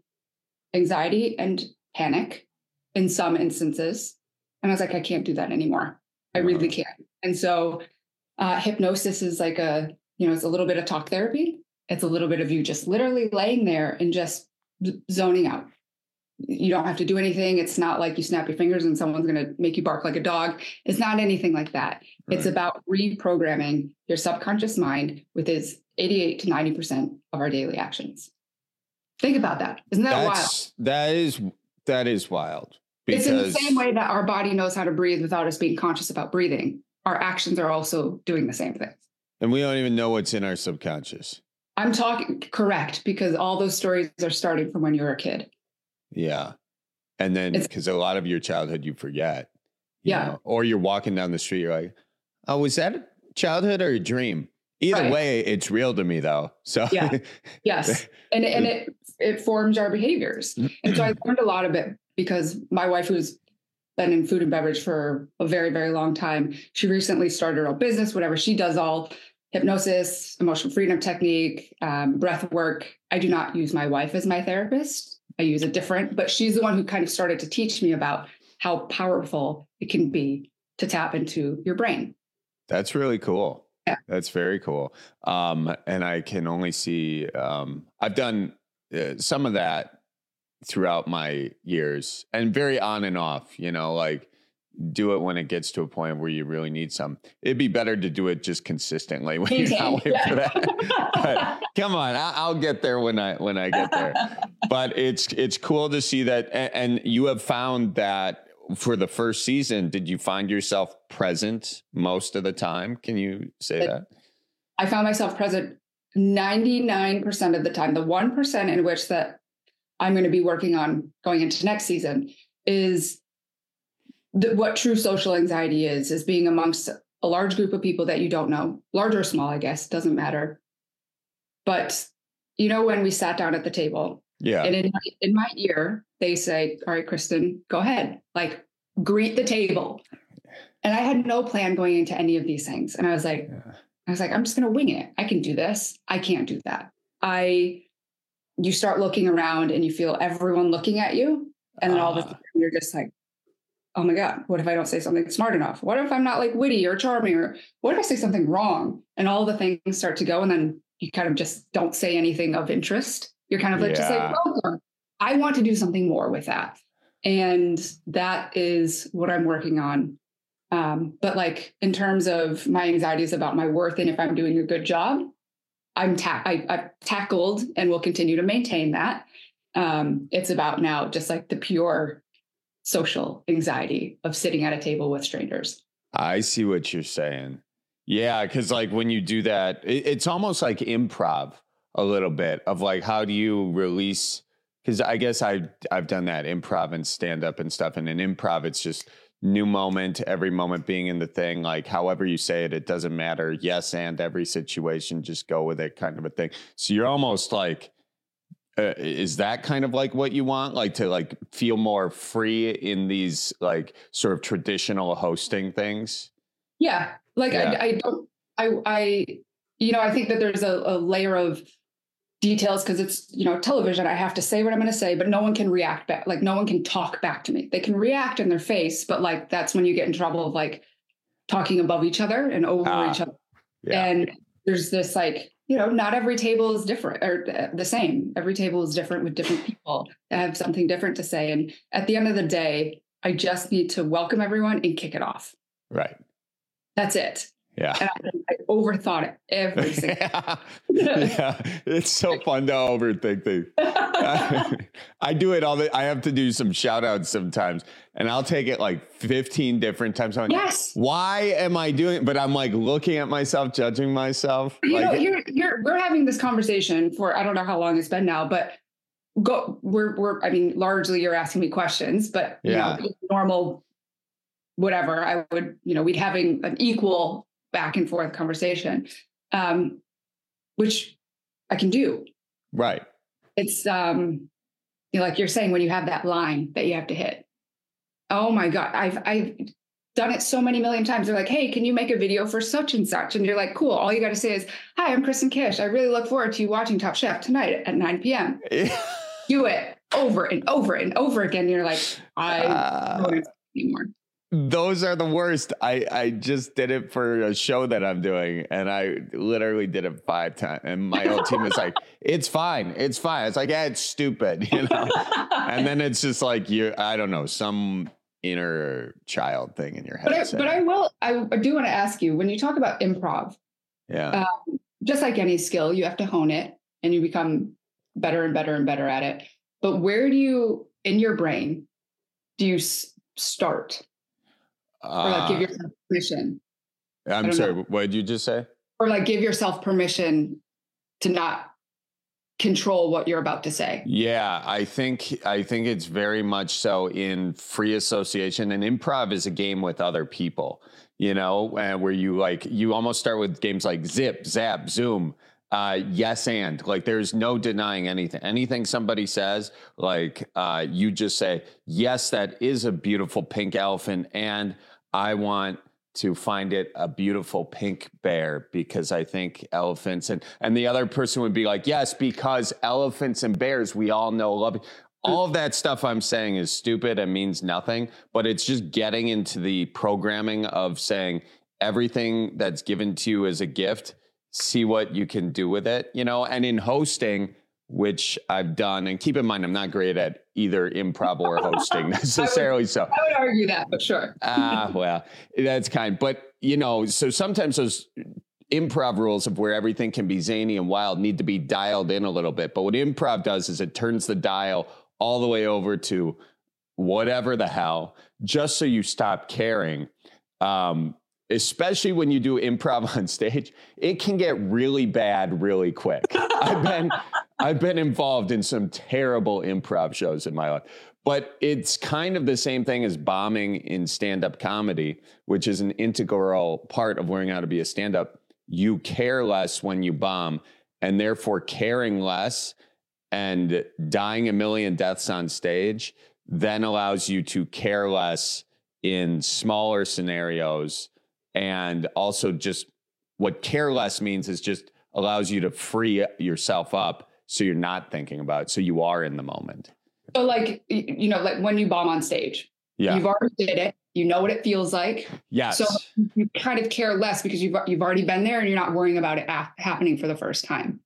anxiety and panic in some instances. And I was like, I can't do that anymore. I really can't. And so uh, hypnosis is like a, you know, it's a little bit of talk therapy. It's a little bit of you just literally laying there and just zoning out. You don't have to do anything. It's not like you snap your fingers and someone's going to make you bark like a dog. It's not anything like that. Right. It's about reprogramming your subconscious mind with its eighty-eight to ninety percent of our daily actions. Think about that. Isn't that That's, wild? That is, that is wild. Because... It's in the same way that our body knows how to breathe without us being conscious about breathing. Our actions are also doing the same thing. And we don't even know what's in our subconscious. I'm talking correct, because all those stories are starting from when you were a kid. Yeah. And then because a lot of your childhood you forget. You yeah. know? Or you're walking down the street, you're like, oh, was that a childhood or a dream? Either right. way, it's real to me though. So yeah. Yes. And and it it forms our behaviors. And so I learned a lot of it because my wife, who's been in food and beverage for a very, very long time, she recently started her own business, whatever. She does all hypnosis, emotional freedom technique, um, breath work. I do not use my wife as my therapist. I use a different, but she's the one who kind of started to teach me about how powerful it can be to tap into your brain. That's really cool. Yeah. That's very cool. Um, and I can only see, um, I've done uh, some of that throughout my years and very on and off, you know, like do it when it gets to a point where you really need some. It'd be better to do it just consistently when you're not waiting yeah. for that. But come on, I'll get there when I when I get there. But it's it's cool to see that, and you have found that for the first season. Did you find yourself present most of the time? Can you say it, that? I found myself present ninety-nine percent of the time. The one percent in which that I'm going to be working on going into next season is the, what true social anxiety is, is being amongst a large group of people that you don't know, large or small, I guess, doesn't matter. But, you know, when we sat down at the table, yeah, and in my, in my ear, they say, all right, Kristen, go ahead, like greet the table. And I had no plan going into any of these things. And I was like, yeah. I was like, I'm just going to wing it. I can do this. I can't do that. I, you start looking around and you feel everyone looking at you. And then uh. all of a sudden you're just like, oh my God, what if I don't say something smart enough? What if I'm not like witty or charming? Or what if I say something wrong? And all the things start to go. And then you kind of just don't say anything of interest. You're kind of like, yeah. just like, welcome. I want to do something more with that. And that is what I'm working on. Um, but like in terms of my anxieties about my worth and if I'm doing a good job, I'm ta- I, I've tackled and will continue to maintain that. Um, it's about now just like the pure social anxiety of sitting at a table with strangers. I see what you're saying. Yeah, because like when you do that, it, it's almost like improv a little bit of like, how do you release? Because I guess I I've done that improv and stand up and stuff. And in improv, it's just new moment, every moment being in the thing. Like however you say it, it doesn't matter. Yes, and every situation, just go with it, kind of a thing. So you're almost like. Uh, is that kind of like what you want? Like to like feel more free in these like sort of traditional hosting things? Yeah. Like yeah. I, I don't, I, I, you know, I think that there's a, a layer of details because it's, you know, television. I have to say what I'm going to say, but no one can react back. Like no one can talk back to me. They can react in their face, but like, that's when you get in trouble of like talking above each other and over ah, each other. Yeah. And there's this like, you know, not every table is different or the same. Every table is different with different people that have something different to say. And at the end of the day, I just need to welcome everyone and kick it off. Right. That's it. Yeah. And I, I overthought it every single yeah. yeah. It's so fun to overthink things. I, I do it all the I have to do some shout outs sometimes, and I'll take it like fifteen different times. I'm like, yes. Why am I doing it? But I'm like looking at myself, judging myself. You like, know, you're, you're, we're having this conversation for, I don't know how long it's been now, but go, we're, we're, I mean, largely you're asking me questions, but you yeah. know, normal, whatever, I would, you know, we'd having an equal back and forth conversation, um, which I can do. Right. It's um, you know, like you're saying, when you have that line that you have to hit. Oh my God, I've I've done it so many million times. They're like, hey, can you make a video for such and such? And you're like, cool. All you got to say is, hi, I'm Kristen Kish. I really look forward to you watching Top Chef tonight at nine p.m. Do it over and over and over again. You're like, I uh, don't want to anymore. Those are the worst. I, I just did it for a show that I'm doing, and I literally did it five times. And my whole team was like, it's fine. It's fine. It's like, yeah, it's stupid, you know? And then it's just like, you, I don't know, some inner child thing in your head. But I, but I will, I, I do want to ask you, when you talk about improv, yeah, um, just like any skill, you have to hone it and you become better and better and better at it. But where do you, in your brain, do you s- start? Or like give yourself permission. I'm sorry, know. What did you just say? Or like give yourself permission to not control what you're about to say. Yeah, I think I think it's very much so in free association, and improv is a game with other people, you know, uh, where you like you almost start with games like Zip, Zap, Zoom. Uh, yes, and like there's no denying anything. Anything somebody says, like uh, you just say, yes, that is a beautiful pink elephant, and I want to find it a beautiful pink bear because I think elephants and and the other person would be like, yes, because elephants and bears, we all know love. All of that stuff I'm saying is stupid and means nothing, but it's just getting into the programming of saying everything that's given to you as a gift, see what you can do with it, you know, and in hosting, which I've done, and keep in mind, I'm not great at either improv or hosting necessarily. I would, so I would argue that, but sure. Ah, well, that's kind. But, you know, so sometimes those improv rules of where everything can be zany and wild need to be dialed in a little bit. But what improv does is it turns the dial all the way over to whatever the hell, just so you stop caring. Um, especially when you do improv on stage, it can get really bad really quick. I've been I've been involved in some terrible improv shows in my life, but it's kind of the same thing as bombing in stand-up comedy, which is an integral part of learning how to be a stand-up. You care less when you bomb, and therefore caring less and dying a million deaths on stage then allows you to care less in smaller scenarios. And also just what care less means is just allows you to free yourself up so you're not thinking about it. So you are in the moment. So like, you know, like when you bomb on stage, yeah. you've already did it. You know what it feels like. Yes. So you kind of care less because you've, you've already been there and you're not worrying about it af- happening for the first time.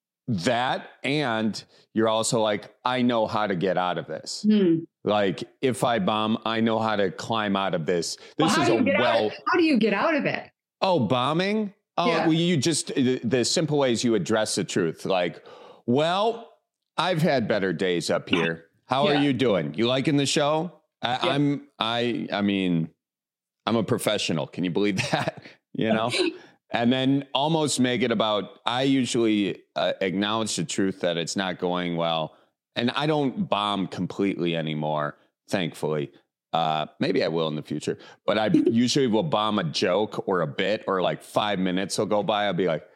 That, and you're also like, I know how to get out of this. Hmm. Like if I bomb, I know how to climb out of this. This well, is a well. How do you get out of it? Oh, bombing? Oh, yeah. well, you just, the, the simple way is you address the truth. Like, well, I've had better days up here. How yeah. are you doing? You liking the show? I, yeah. I'm, I, I mean, I'm a professional. Can you believe that? You know? And then almost make it about, I usually uh, acknowledge the truth that it's not going well. And I don't bomb completely anymore, thankfully. Uh, maybe I will in the future. But I usually will bomb a joke or a bit, or like five minutes will go by. I'll be like,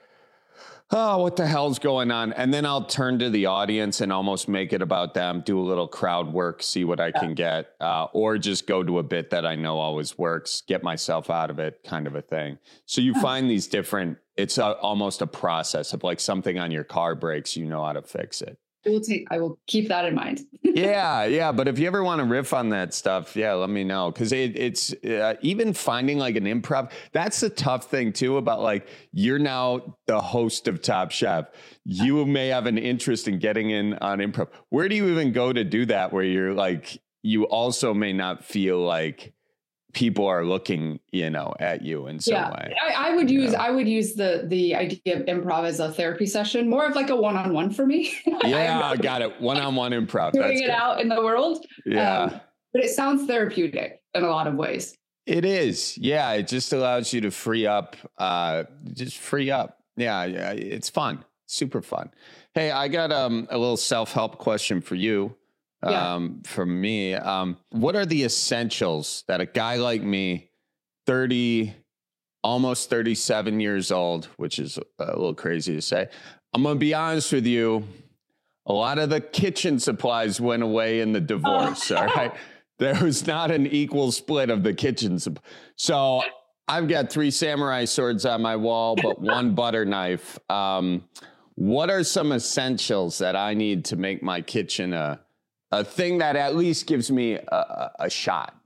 oh, what the hell's going on? And then I'll turn to the audience and almost make it about them, do a little crowd work, see what I can get, uh, or just go to a bit that I know always works, get myself out of it, kind of a thing. So you find these different, it's a, almost a process of like something on your car breaks, you know how to fix it. We'll take, I will keep that in mind. yeah, yeah. But if you ever want to riff on that stuff, yeah, let me know. Because it, it's uh, even finding like an improv, that's the tough thing too about like, you're now the host of Top Chef. You may have an interest in getting in on improv. Where do you even go to do that where you're like, you also may not feel like people are looking, you know, at you in some yeah. way. I, I would use know? I would use the the idea of improv as a therapy session, more of like a one-on-one for me. Yeah, I got it. One-on-one improv. Doing That's it good. out in the world. Yeah. Um, but it sounds therapeutic in a lot of ways. It is. Yeah. It just allows you to free up, uh, just free up. Yeah. Yeah. It's fun. Super fun. Hey, I got um, a little self-help question for you. Yeah. Um, from me, um, what are the essentials that a guy like me, thirty, almost thirty-seven years old, which is a little crazy to say. I'm going to be honest with you. A lot of the kitchen supplies went away in the divorce. Oh. All right. There was not an equal split of the kitchen. Supp- so I've got three samurai swords on my wall, but one butter knife. Um, what are some essentials that I need to make my kitchen a, a thing that at least gives me a, a shot?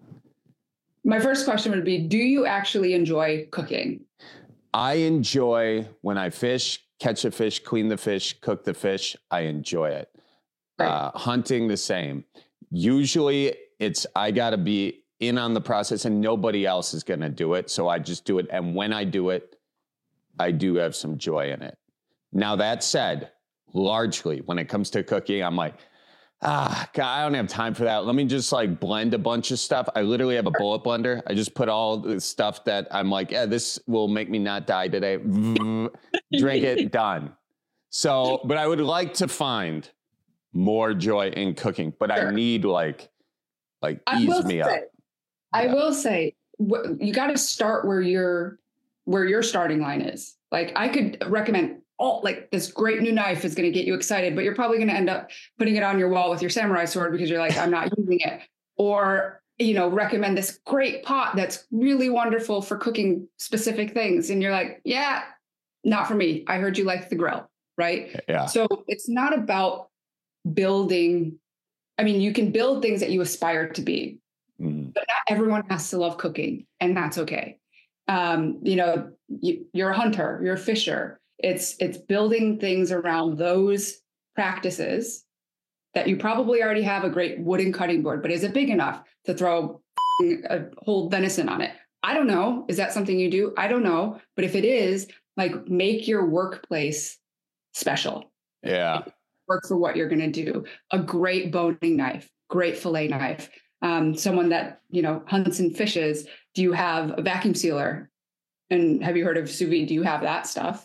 My first question would be, do you actually enjoy cooking? I enjoy when I fish, catch a fish, clean the fish, cook the fish. I enjoy it. Right. Uh, hunting, the same. Usually it's, I got to be in on the process and nobody else is going to do it. So I just do it. And when I do it, I do have some joy in it. Now, that said, largely when it comes to cooking, I'm like, ah, God, I don't have time for that. Let me just like blend a bunch of stuff. I literally have a bullet blender. I just put all the stuff that I'm like, yeah, this will make me not die today. Drink it, done. So, but I would like to find more joy in cooking, but sure. I need like, like ease me say, up. I yeah. will say, you got to start where your, where your starting line is. Like I could recommend all like this great new knife is going to get you excited, but you're probably going to end up putting it on your wall with your samurai sword because you're like, I'm not using it. Or, you know, recommend this great pot that's really wonderful for cooking specific things. And you're like, yeah, not for me. I heard you like the grill, right? Yeah. So it's not about building. I mean, you can build things that you aspire to be, mm. but not everyone has to love cooking, and that's okay. Um, you know, you, you're a hunter, you're a fisher. It's it's building things around those practices that you probably already have a great wooden cutting board, but is it big enough to throw a whole venison on it? I don't know. Is that something you do? I don't know. But if it is, like, make your workplace special. Yeah. Work for what you're going to do. A great boning knife, great fillet knife. Um, someone that, you know, hunts and fishes. Do you have a vacuum sealer? And have you heard of sous vide? Do you have that stuff?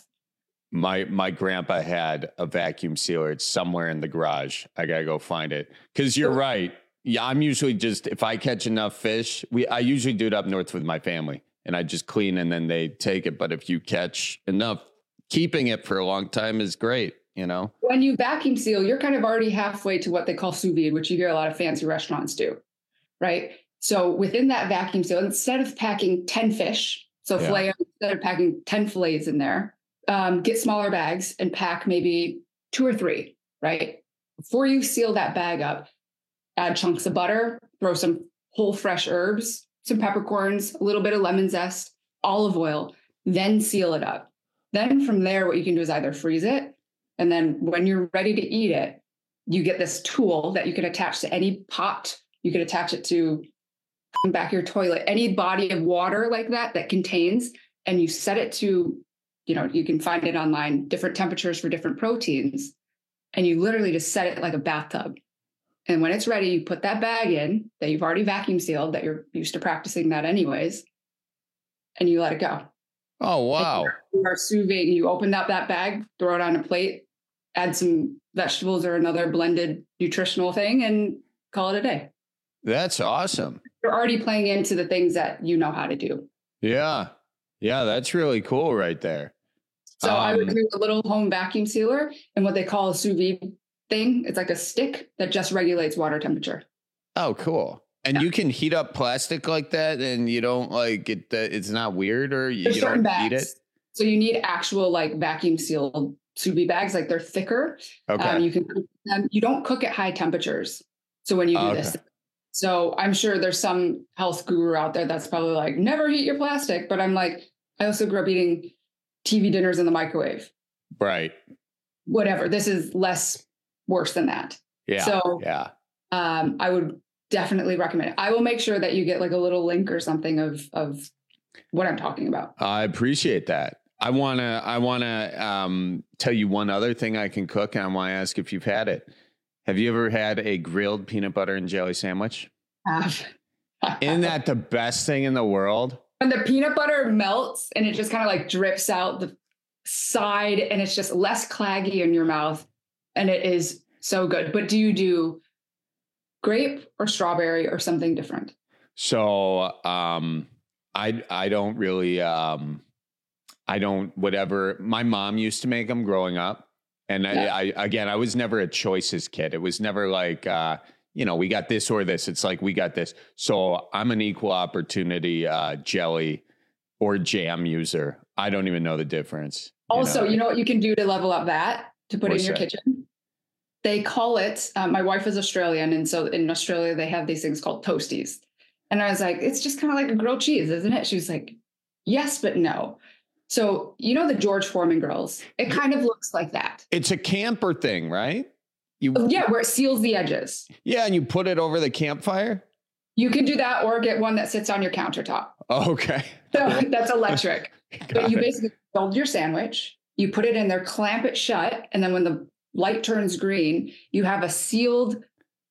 My my grandpa had a vacuum sealer. It's somewhere in the garage. I gotta go find it. Because you're right. Yeah, I'm usually just, if I catch enough fish, we I usually do it up north with my family, and I just clean and then they take it. But if you catch enough, keeping it for a long time is great. You know, when you vacuum seal, you're kind of already halfway to what they call sous vide, which you hear a lot of fancy restaurants do, right? So within that vacuum seal, instead of packing ten fish, so yeah. fillet, instead of packing ten fillets in there. Um, get smaller bags and pack maybe two or three, right? Before you seal that bag up, add chunks of butter, throw some whole fresh herbs, some peppercorns, a little bit of lemon zest, olive oil, then seal it up. Then from there, what you can do is either freeze it, and then when you're ready to eat it, you get this tool that you can attach to any pot. You can attach it to back your toilet, any body of water like that that contains, and you set it to, you know, you can find it online, different temperatures for different proteins. And you literally just set it like a bathtub. And when it's ready, you put that bag in that you've already vacuum sealed, that you're used to practicing that anyways, and you let it go. Oh, wow. You are sous vide. You open up that bag, throw it on a plate, add some vegetables or another blended nutritional thing, and call it a day. That's awesome. You're already playing into the things that you know how to do. Yeah. Yeah, that's really cool right there. So um, I would do a little home vacuum sealer and what they call a sous vide thing. It's like a stick that just regulates water temperature. Oh, cool. And yeah. you can heat up plastic like that and you don't like it. It's not weird or you, you don't bags. eat it. So you need actual like vacuum sealed sous vide bags. Like they're thicker. Okay. Um, you can cook them. You don't cook at high temperatures. So when you do okay. this, so I'm sure there's some health guru out there that's probably like, never heat your plastic. But I'm like, I also grew up eating T V dinners in the microwave. Right. Whatever. This is less worse than that. Yeah. So yeah. Um, I would definitely recommend it. I will make sure that you get like a little link or something of of what I'm talking about. I appreciate that. I want to I want to um, tell you one other thing I can cook, and I want to ask if you've had it. Have you ever had a grilled peanut butter and jelly sandwich? Have. Isn't that the best thing in the world? When the peanut butter melts and it just kind of like drips out the side and it's just less claggy in your mouth, and it is so good. But do you do grape or strawberry or something different? So um, I I don't really um, I don't whatever. My mom used to make them growing up, and yeah. I, I again I was never a choices kid. It was never like uh, you know we got this or this. It's like we got this. So I'm an equal opportunity uh, jelly or jam user. I don't even know the difference. Also, you know, you know what you can do to level up that to put What's in your that? kitchen? They call it, um, my wife is Australian. And so in Australia, they have these things called toasties. And I was like, it's just kind of like a grilled cheese, isn't it? She was like, yes, but no. So, you know, the George Foreman grills, it kind of looks like that. It's a camper thing, right? You Yeah, where it seals the edges. Yeah. And you put it over the campfire. You can do that or get one that sits on your countertop. Okay. So that's electric. But Got you it. basically build your sandwich, you put it in there, clamp it shut. And then when the light turns green, you have a sealed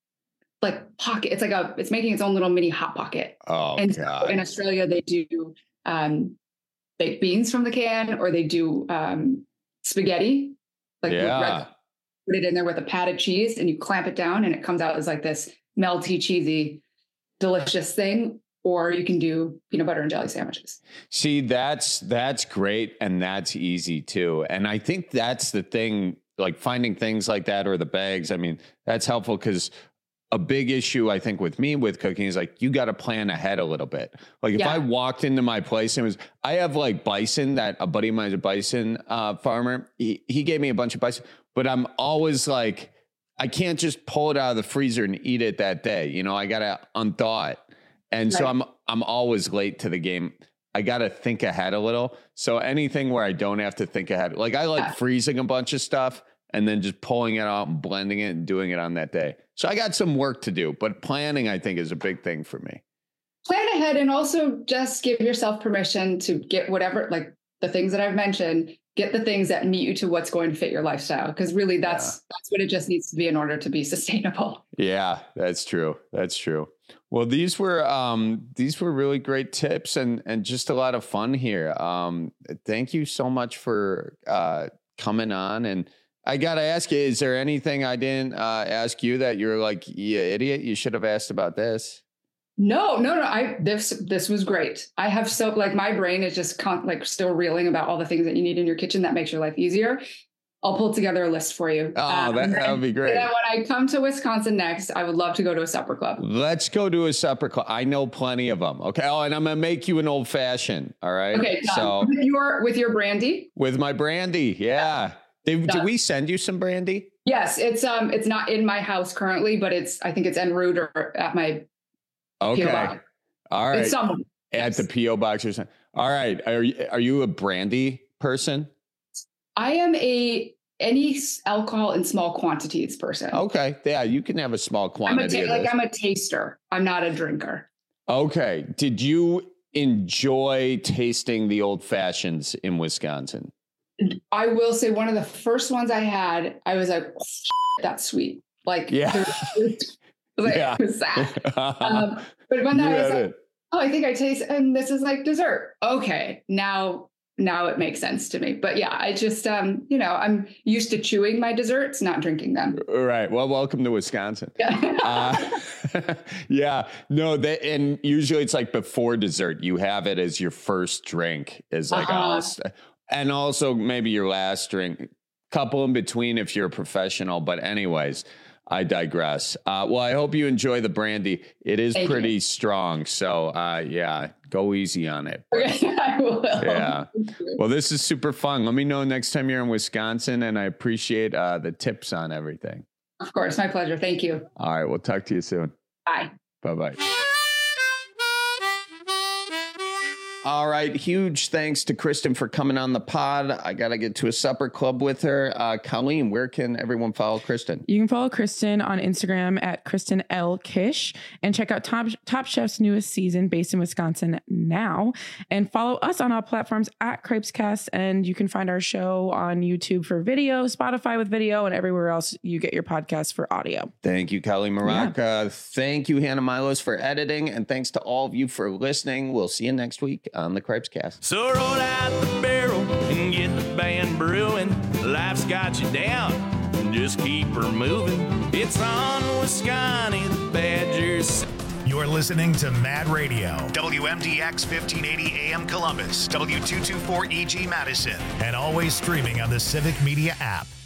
like pocket. It's like a, it's making its own little mini hot pocket. Oh, and so God. in Australia, they do um, baked beans from the can, or they do um, spaghetti. Like with Yeah. red, put it in there with a patted cheese and you clamp it down and it comes out as like this melty, cheesy, delicious thing. Or you can do peanut butter and jelly sandwiches. See, that's that's great, and that's easy too. And I think that's the thing, like finding things like that or the bags. I mean, that's helpful because a big issue I think with me with cooking is like you got to plan ahead a little bit. Like if Yeah. I walked into my place and it was, I have like bison that a buddy of mine is a bison uh, farmer. He he gave me a bunch of bison, but I'm always like, I can't just pull it out of the freezer and eat it that day. You know, I got to unthaw it. And so Right. I'm I'm always late to the game. I got to think ahead a little. So anything where I don't have to think ahead, like I like Yeah. freezing a bunch of stuff and then just pulling it out and blending it and doing it on that day. So I got some work to do, but planning I think is a big thing for me. Plan ahead and also just give yourself permission to get whatever, like the things that I've mentioned, get the things that meet you to what's going to fit your lifestyle. Because really that's that's what it just needs to be in order to be sustainable. Yeah, that's true. That's true. Well, these were um, these were really great tips and and just a lot of fun here. Um, thank you so much for uh, coming on. And I got to ask you, is there anything I didn't uh, ask you that you're like, you idiot, you should have asked about this? No, no, no. I this this was great. I have so like my brain is just con- like still reeling about all the things that you need in your kitchen that makes your life easier. I'll pull together a list for you. Oh, Um, that, and that would be great. then when I come to Wisconsin next, I would love to go to a supper club. Let's go to a supper club. I know plenty of them. Okay. Oh, and I'm going to make you an old fashioned. All right. Okay, done. So with your with your brandy. with my brandy. Yeah. Did, did Done. we send you some brandy? Yes, it's um it's not in my house currently, but it's I think it's en route or at my Okay. P O box. All right. It's somewhere. At the P O box or something. All right. Are you, are you a brandy person? I am a any s- alcohol in small quantities person. Okay. Yeah. You can have a small I'm a quantity ta- of like this. I'm a taster. I'm not a drinker. Okay. Did you enjoy tasting the old fashions in Wisconsin? I will say one of the first ones I had, I was like, that's sweet. Like, Yeah. there- like Yeah. it was that. Um, but when You I was had like, it. oh, I think I taste, and this is like dessert. Okay, now now it makes sense to me. But yeah, I just um, you know, I'm used to chewing my desserts, not drinking them. All right. Well, welcome to Wisconsin. Yeah. uh, yeah. No, that, and usually it's like before dessert, you have it as your first drink is like, Uh-huh. oh, st- and also maybe your last drink, couple in between if you're a professional. But anyways, I digress. Uh, well, I hope you enjoy the brandy. It is Thank pretty you. strong. So uh, yeah, go easy on it. Okay, I will. Yeah. Well, this is super fun. Let me know next time you're in Wisconsin, and I appreciate uh, the tips on everything. Of course, my pleasure. Thank you. All right. We'll talk to you soon. Bye. Bye-bye. All right. Huge thanks to Kristen for coming on the pod. I got to get to a supper club with her. Uh, Colleen, where can everyone follow Kristen? You can follow Kristen on Instagram at Kristen L. Kish and check out Top, Top Chef's newest season based in Wisconsin now. And follow us on all platforms at Crepescast. And you can find our show on YouTube for video, Spotify with video, and everywhere else you get your podcast for audio. Thank you, Colleen Marak. Yeah. Uh, thank you, Hannah Milos, for editing. And thanks to all of you for listening. We'll see you next week on the Crepescast. So roll out the barrel and get the band brewing. Life's got you down, just keep her moving. It's on Wisconsin, the Badgers. You're listening to Mad Radio, W M D X fifteen eighty A M Columbus, W two twenty-four E G Madison, and always streaming on the Civic Media app.